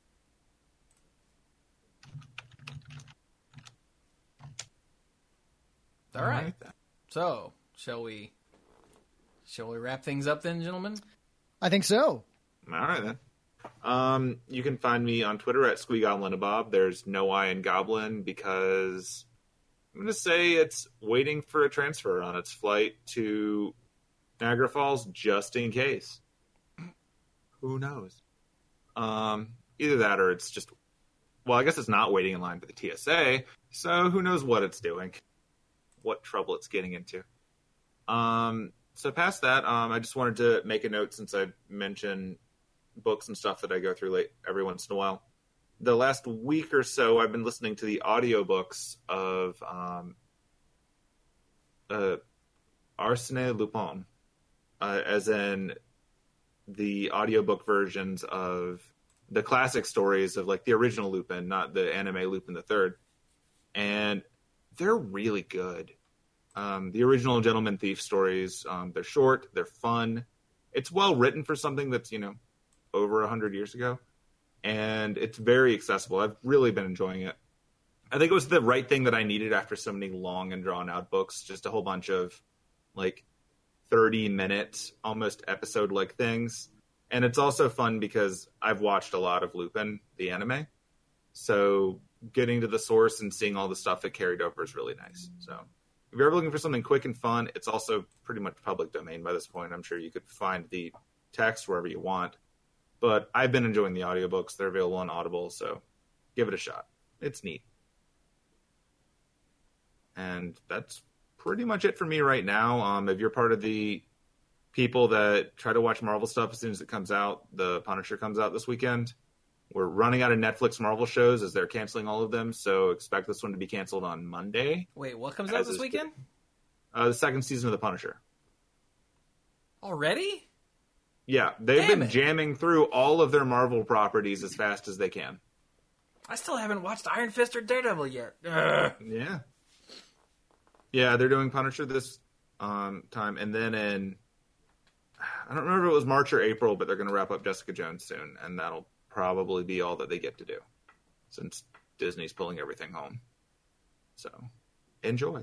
All right. right then. So, shall we? Shall we wrap things up then, gentlemen? I think so. All right, then. Um, you can find me on Twitter at SqueeGoblinAbob. There's no I in Goblin because I'm going to say it's waiting for a transfer on its flight to Niagara Falls just in case. Who knows? Um, either that or it's just... Well, I guess it's not waiting in line for the T S A, so who knows what it's doing. What trouble it's getting into. Um, so past that, um, I just wanted to make a note since I mentioned books and stuff that I go through late every once in a while. The last week or so, I've been listening to the audiobooks of um, uh, Arsène Lupin, uh, as in the audiobook versions of the classic stories of like the original Lupin, not the anime Lupin the Third. And they're really good. Um, the original Gentleman Thief stories, um, they're short, they're fun. It's well written for something that's, you know, over a hundred years ago. And it's very accessible. I've really been enjoying it. I think it was the right thing that I needed after so many long and drawn out books, just a whole bunch of like thirty minute, almost episode like things. And it's also fun because I've watched a lot of Lupin, the anime. So getting to the source and seeing all the stuff that carried over is really nice. So if you're ever looking for something quick and fun, it's also pretty much public domain by this point. I'm sure you could find the text wherever you want. But I've been enjoying the audiobooks. They're available on Audible, so give it a shot. It's neat. And that's pretty much it for me right now. Um, if you're part of the people that try to watch Marvel stuff as soon as it comes out, the Punisher comes out this weekend. We're running out of Netflix Marvel shows as they're canceling all of them, so expect this one to be canceled on Monday. Wait, what comes out this weekend? Uh, the second season of The Punisher. Already? Yeah, they've Damn been it. jamming through all of their Marvel properties as fast as they can. I still haven't watched Iron Fist or Daredevil yet. Ugh. Yeah. Yeah, they're doing Punisher this um, time, and then in, I don't remember if it was March or April, but they're going to wrap up Jessica Jones soon, and that'll probably be all that they get to do, since Disney's pulling everything home. So, enjoy.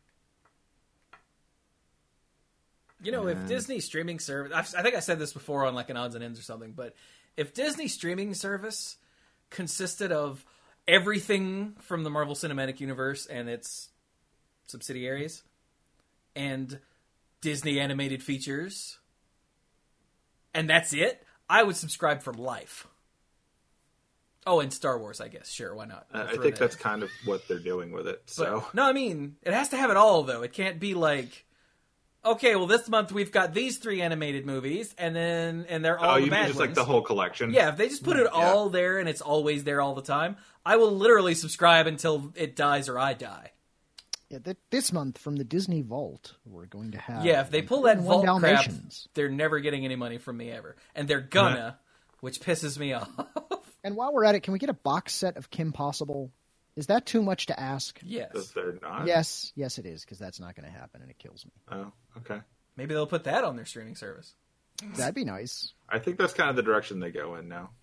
You know, if And- Disney streaming service, I've, I think I said this before on like an odds and ends or something, but if Disney streaming service consisted of everything from the Marvel Cinematic Universe and its subsidiaries and Disney animated features, and that's it, I would subscribe for life. Oh, and Star Wars, I guess. Sure, why not? Uh, I'll I throw think that that's in. kind of what they're doing with it. But, So no, I mean, it has to have it all, though. It can't be like, okay, well, this month we've got these three animated movies, and then and they're all oh, the you mean bad just ones. like the whole collection? Yeah, if they just put it Yeah. all there and it's always there all the time, I will literally subscribe until it dies or I die. Yeah, th- this month from the Disney Vault, we're going to have. Yeah, if they pull that one vault crap, Dalmatians. they're never getting any money from me ever, and they're gonna, which pisses me off. And while we're at it, can we get a box set of Kim Possible? Is that too much to ask? Yes, If they're not? Yes, yes, it is, because that's not going to happen, and it kills me. Oh, okay. maybe they'll put that on their streaming service. That'd be nice. I think that's kind of the direction they go in now.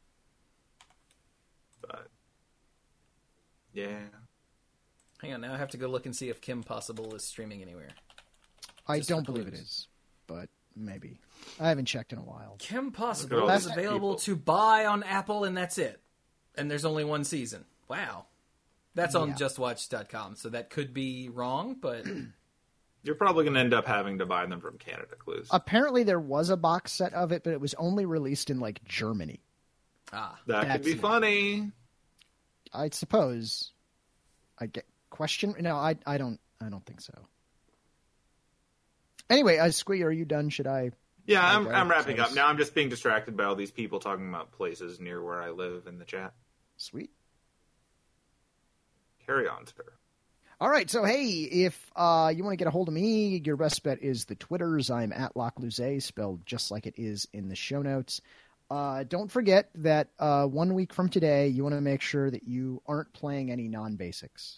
But yeah, Hang on, now I have to go look and see if Kim Possible is streaming anywhere. I Just don't for believe it clues. is, but maybe. I haven't checked in a while. Kim Look at Possible all is these available people. to buy on Apple, and that's it. And there's only one season. Wow. That's on Yeah. just watch dot com, so that could be wrong, but you're probably going to end up having to buy them from Canada Clues. Apparently, there was a box set of it, but it was only released in like Germany. ah. that could that's be it. funny. I suppose. I get question. No, I I don't. I don't think so. Anyway, uh, Squee, are you done? Should I? Yeah, I I'm, go, I'm wrapping so up it's- now. I'm just being distracted by all these people talking about places near where I live in the chat. Sweet. Carry on, sir. All right, so hey, if uh, you want to get a hold of me, your best bet is the Twitters. I'm at Lockluzet, spelled just like it is in the show notes. Uh, don't forget that uh, one week from today, you want to make sure that you aren't playing any non-basics.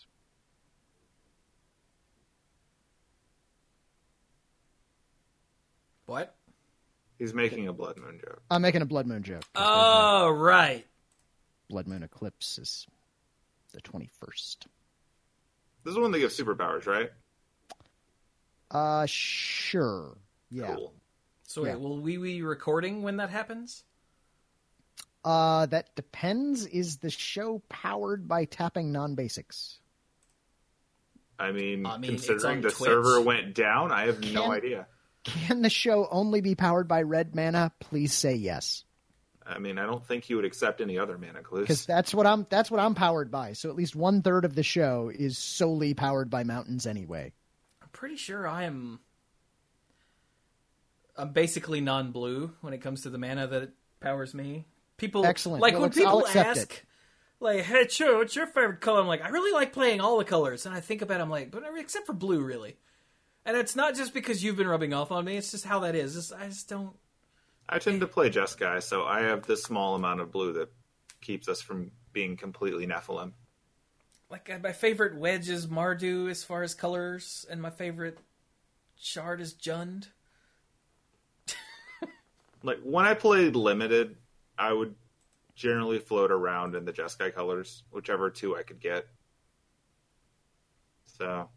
What? He's making a Blood Moon joke. I'm making a Blood Moon joke. 'cause there's Oh, right. a Blood Moon eclipse is the twenty-first. This is the one that gives superpowers, right? Uh, sure. Yeah. Cool. So wait, Yeah. will we be recording when that happens? Uh, that depends. Is the show powered by tapping non-basics? I mean, I mean, it's considering on the Twitch. server went down, I have no Can- idea. Can the show only be powered by red mana? Please say yes. I mean, I don't think you would accept any other mana clues. Because that's what I'm that's what I'm powered by. So at least one third of the show is solely powered by mountains anyway. I'm pretty sure I am. I'm basically non-blue when it comes to the mana that powers me. People Excellent. like well, when I'll people accept ask, it. like, "Hey, Cho, what's your favorite color?" I'm like, I really like playing all the colors, and I think about it, I'm like, but except for blue, really. And it's not just because you've been rubbing off on me; it's just how that is. It's, I just don't. I tend to play Jeskai, so I have this small amount of blue that keeps us from being completely Nephilim. Like, my favorite wedge is Mardu as far as colors, and my favorite shard is Jund. Like, when I played Limited, I would generally float around in the Jeskai colors, whichever two I could get. So,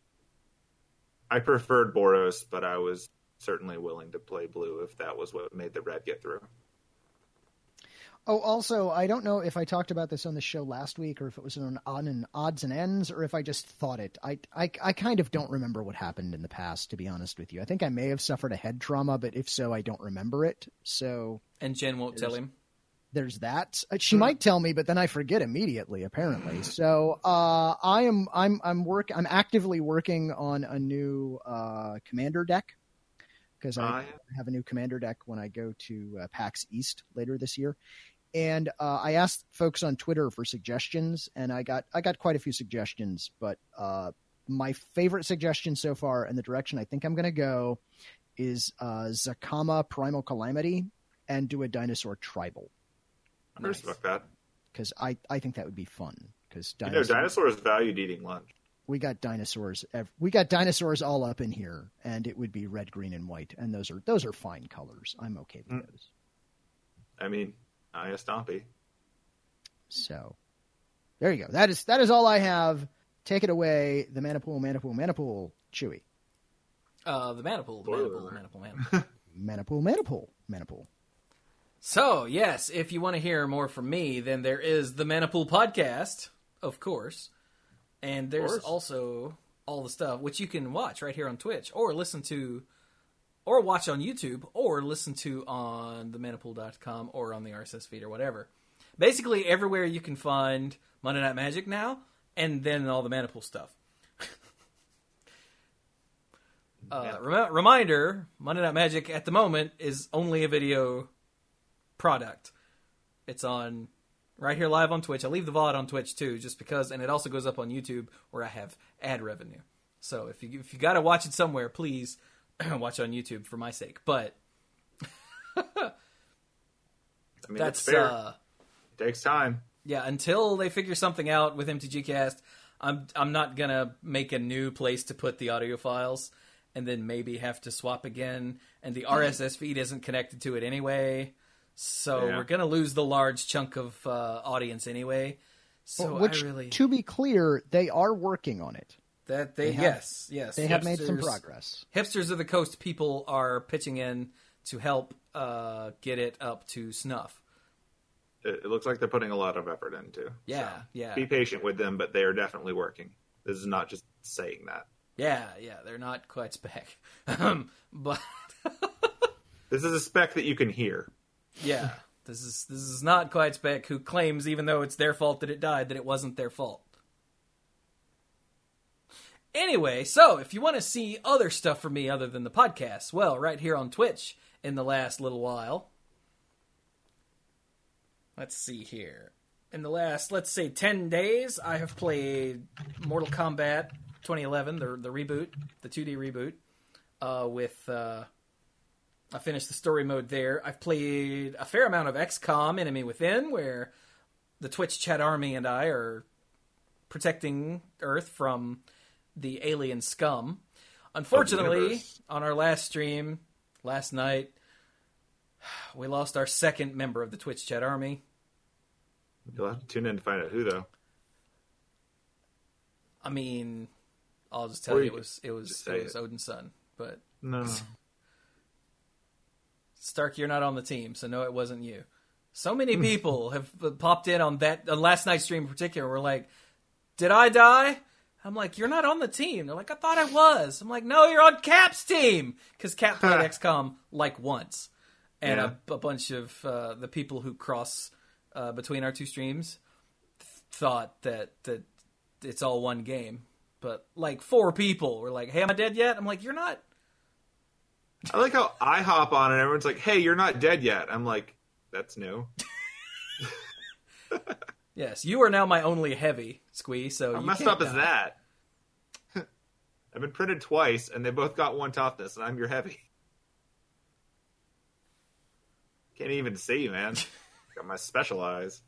I preferred Boros, but I was certainly willing to play blue if that was what made the red get through. Oh, also, I don't know if I talked about this on the show last week or if it was on, on an odds and ends or if I just thought it. I, I, I kind of don't remember what happened in the past, to be honest with you. I think I may have suffered a head trauma, but if so, I don't remember it. So, and Jen won't tell him. There's that. She hmm. might tell me, but then I forget immediately, apparently. So, uh, I am, I'm, I'm work, I'm actively working on a new, uh, commander deck because I uh, yeah. have a new commander deck when I go to uh, PAX East later this year. And uh, I asked folks on Twitter for suggestions, and I got I got quite a few suggestions. But uh, my favorite suggestion so far, and the direction I think I'm going to go, is uh, Zakama Primal Calamity, and do a dinosaur tribal. I nice. respect that because I, I think that would be fun. Because you know, dinosaurs valued eating lunch. We got dinosaurs. We got dinosaurs all up in here, and it would be red, green, and white, and those are those are fine colors. I'm okay with mm. those. I mean. I a Stompy. So, there you go. That is that is all I have. Take it away, the Manipool, Manipool, Manipool, Chewy. Uh, the Manipool, the Manipool, Manipool, Manipool. Manipool, Manipool, Manipool. So, yes, if you want to hear more from me, then there is the Manipool podcast, of course. And there's course. also all the stuff, which you can watch right here on Twitch, or listen to... or watch on YouTube, or listen to on the manipool dot com, or on the R S S feed, or whatever. Basically, everywhere you can find Monday Night Magic now, and then all the Manipool stuff. uh, rem- reminder, Monday Night Magic, at the moment, is only a video product. It's on right here live on Twitch. I leave the V O D on Twitch, too, just because, and it also goes up on YouTube, where I have ad revenue. So if you if you got to watch it somewhere, please... watch on YouTube for my sake, but I mean, that's it's fair. Uh, it takes time. Yeah, until they figure something out with M T G Cast, I'm I'm not gonna make a new place to put the audio files, and then maybe have to swap again. And the R S S feed isn't connected to it anyway, so yeah. we're gonna lose the large chunk of uh, audience anyway. So well, which, I really, to be clear, they are working on it. That they, they have, yes, yes. They hipsters, have made some progress. Hipsters of the Coast people are pitching in to help uh, get it up to snuff. It, it looks like they're putting a lot of effort into. Yeah, so yeah. Be patient with them, but they are definitely working. This is not just saying that. Yeah, yeah. They're not quite spec. um, but this is a spec that you can hear. Yeah. This is this is not quite spec who claims, even though it's their fault that it died, that it wasn't their fault. Anyway, so if you want to see other stuff from me other than the podcast, well, right here on Twitch in the last little while. Let's see here. In the last, let's say, ten days, I have played Mortal Kombat twenty eleven, the the reboot, the two D reboot, uh, with, uh, I finished the story mode there. I've played a fair amount of X COM, Enemy Within, where the Twitch chat army and I are protecting Earth from the alien scum. Unfortunately, on our last stream, last night, we lost our second member of the Twitch chat army. You'll have to tune in to find out who, though. I mean, I'll just tell or you, you it was it was it it was it. Odin's son. But no, Stark, you're not on the team, so no, it wasn't you. So many people have popped in on that on last night's stream in particular. Were like, "Did I die?" I'm like, "You're not on the team." They're like, "I thought I was." I'm like, "No, you're on Cap's team," because Cap played X COM like once, and yeah. a, a bunch of uh, the people who cross uh, between our two streams th- thought that that it's all one game. But like four people were like, "Hey, am I dead yet?" I'm like, "You're not." I like how I hop on and everyone's like, "Hey, you're not dead yet." I'm like, That's new. Yes, you are now my only heavy, Squee, so How you messed can't up is die. that? I've been printed twice, and they both got one toughness, and I'm your heavy. Can't even see, man. Got my special eyes.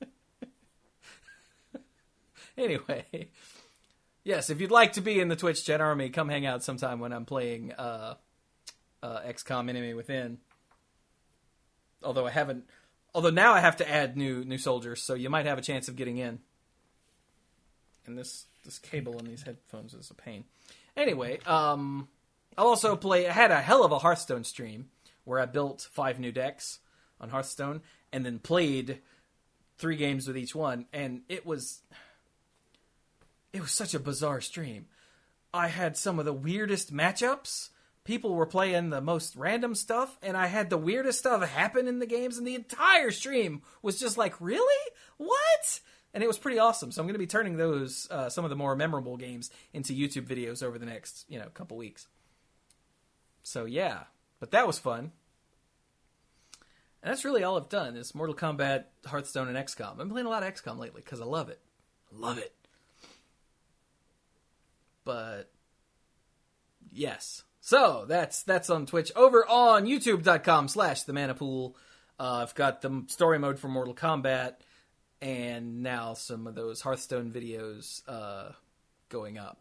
Anyway, yes, if you'd like to be in the Twitch chat army, come hang out sometime when I'm playing uh, uh, X COM Enemy Within. Although I haven't, although now I have to add new new soldiers, so you might have a chance of getting in. And this this cable in these headphones is a pain. Anyway, um, I'll also play. I had a hell of a Hearthstone stream where I built five new decks on Hearthstone and then played three games with each one, and it was. It was such a bizarre stream. I had some of the weirdest matchups. People were playing the most random stuff, and I had the weirdest stuff happen in the games, and the entire stream was just like, really? What? And it was pretty awesome. So I'm going to be turning those, uh, some of the more memorable games, into YouTube videos over the next, you know, couple weeks. So yeah, but that was fun. And that's really all I've done is Mortal Kombat, Hearthstone, and X COM. I've been playing a lot of X COM lately because I love it. I love it. But yes, so that's that's on Twitch. Over on YouTube.com slash the Mana Pool, uh, I've got the story mode for Mortal Kombat, and now some of those Hearthstone videos uh, going up.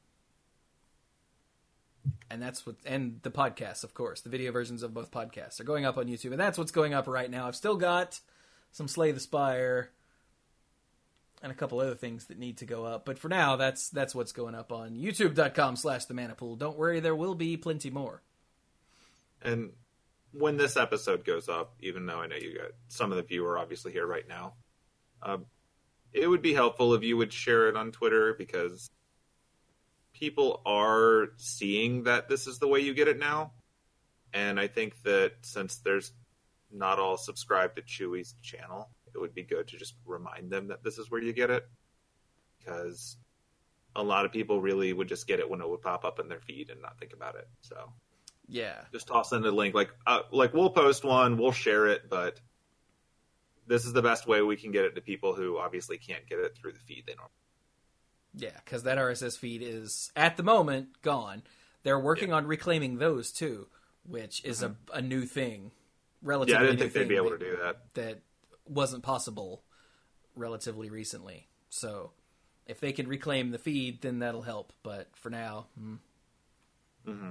And that's what, and the podcasts, of course, the video versions of both podcasts are going up on YouTube, and that's what's going up right now. I've still got some Slay the Spire and a couple other things that need to go up. But for now, that's that's what's going up on YouTube.com slash the Mana Pool. Don't worry, there will be plenty more. And when this episode goes up, even though I know you got some of the viewer obviously here right now, uh, it would be helpful if you would share it on Twitter, because people are seeing that this is the way you get it now. And I think that since there's not all subscribed to Chewy's channel, it would be good to just remind them that this is where you get it, because a lot of people really would just get it when it would pop up in their feed and not think about it. So yeah, just toss in a link. Like, uh, like we'll post one, we'll share it, but this is the best way we can get it to people who obviously can't get it through the feed they normally. Yeah, because that R S S feed is, at the moment, gone. They're working yeah. on reclaiming those, too, which is mm-hmm. a, a new thing. Relatively yeah, I didn't new think they'd be able that, to do that. That wasn't possible relatively recently. So if they can reclaim the feed, then that'll help. But for now... Hmm. Mm-hmm.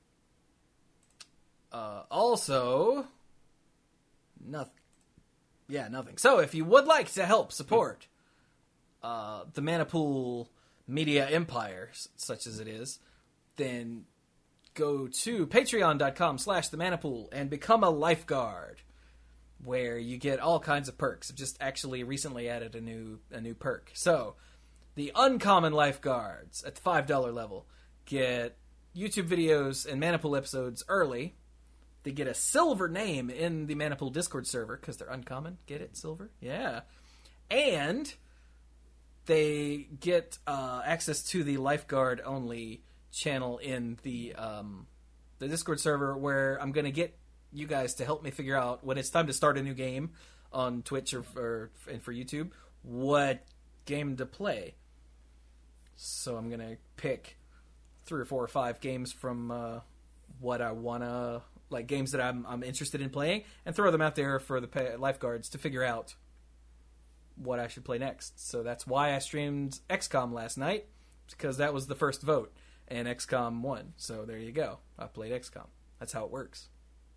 Uh, also... Nothing. Yeah, nothing. So if you would like to help support uh, the Mana Pool media empire, such as it is, then go to patreon.com slash the Mana Pool and become a lifeguard, where you get all kinds of perks. I've just actually recently added a new a new perk. So the uncommon lifeguards at the five dollar level get YouTube videos and Mana Pool episodes early. They get a silver name in the Mana Pool Discord server because they're uncommon. Get it? Silver? Yeah. And they get uh, access to the lifeguard only channel in the um, the Discord server, where I'm going to get you guys to help me figure out when it's time to start a new game on Twitch or, or and for YouTube, what game to play. So I'm going to pick three or four or five games from uh, what I want to... like games that I'm I'm interested in playing, and throw them out there for the pay- lifeguards to figure out what I should play next. So that's why I streamed X COM last night, because that was the first vote, and X COM won. So there you go. I played X COM. That's how it works.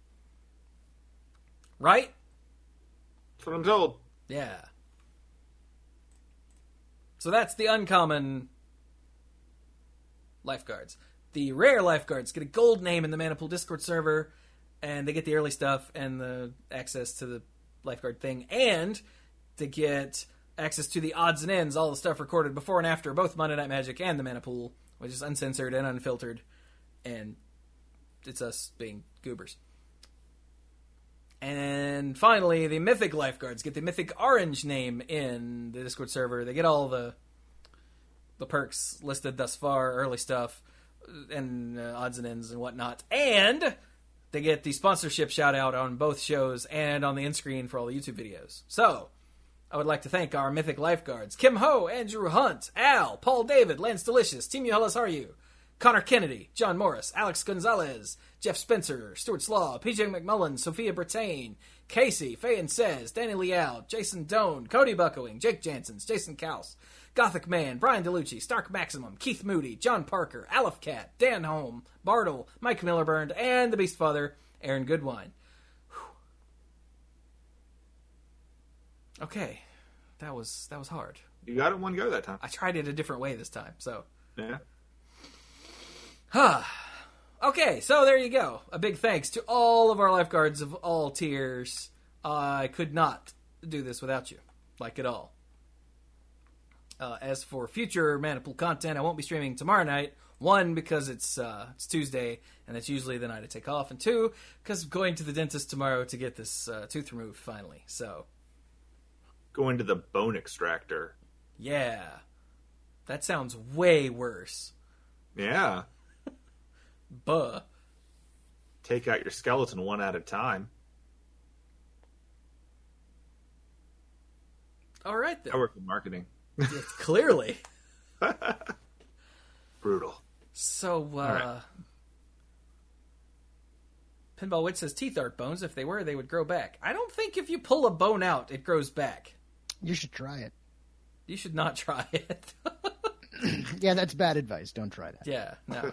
Right? That's what I'm told. Yeah. So that's the uncommon lifeguards. The rare lifeguards get a gold name in the Mana Pool Discord server, and they get the early stuff and the access to the lifeguard thing, and they get access to the odds and ends, all the stuff recorded before and after both Monday Night Magic and the Mana Pool, which is uncensored and unfiltered, and it's us being goobers. And finally, the Mythic Lifeguards get the Mythic Orange name in the Discord server. They get all the the perks listed thus far, early stuff, and uh, odds and ends and whatnot. And they get the sponsorship shout out on both shows and on the end screen for all the YouTube videos. So, I would like to thank our mythic lifeguards, Kim Ho, Andrew Hunt, Al, Paul David, Lance Delicious, Team Uhellas Are You, Connor Kennedy, John Morris, Alex Gonzalez, Jeff Spencer, Stuart Slaw, P J McMullen, Sophia Bertain, Casey, Faye and Says, Danny Leal, Jason Doan, Cody Buckowing, Jake Jansons, Jason Kaus, Gothic Man, Brian DeLucci, Stark Maximum, Keith Moody, John Parker, Aleph Cat, Dan Holm, Bartle, Mike Millerburn, and the Beast Father, Aaron Goodwine. Whew. Okay, that was that was hard. You got it in one go that time. I tried it a different way this time, so. Yeah. Huh. Okay, so there you go. A big thanks to all of our lifeguards of all tiers. Uh, I could not do this without you, like at all. Uh, as for future Maniple content, I won't be streaming tomorrow night. One, because it's uh, it's Tuesday, and that's usually the night I take off. And two, because I'm going to the dentist tomorrow to get this uh, tooth removed finally. So, Going to the bone extractor. yeah. That sounds way worse. Yeah. Buh. Take out your skeleton one at a time. All right, then. I work in marketing. Yeah, clearly. Brutal. So, uh... right. Pinball Witch says teeth aren't bones. If they were, they would grow back. I don't think if you pull a bone out, it grows back. You should try it. You should not try it. Yeah, that's bad advice. Don't try that. Yeah, no.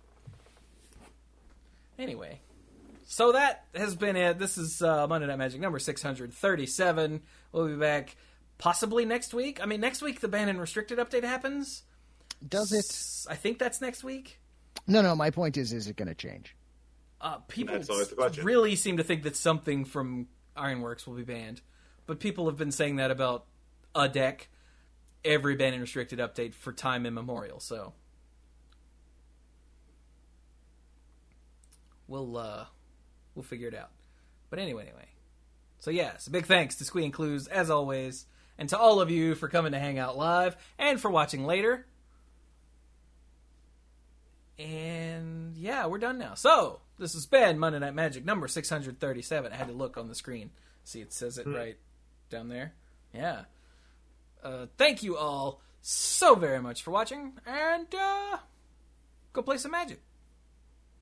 Anyway. So that has been it. This is uh, Monday Night Magic number six hundred thirty-seven. We'll be back possibly next week. I mean, next week the Banned and Restricted update happens. Does it? S- I think that's next week. No, no. My point is, is it going to change? Uh, people That's always the question. really seem to think that something from Ironworks will be banned. But people have been saying that about a deck, every Banned and Restricted update for time immemorial. So we'll uh, we'll figure it out. But anyway, anyway. So yes, a big thanks to Squee and Clues as always, and to all of you for coming to hang out live and for watching later. And yeah, we're done now. So this has been Monday Night Magic number six hundred thirty-seven. I had to look on the screen, see it says it right down there. Yeah. Uh, thank you all so very much for watching, and uh, go play some Magic.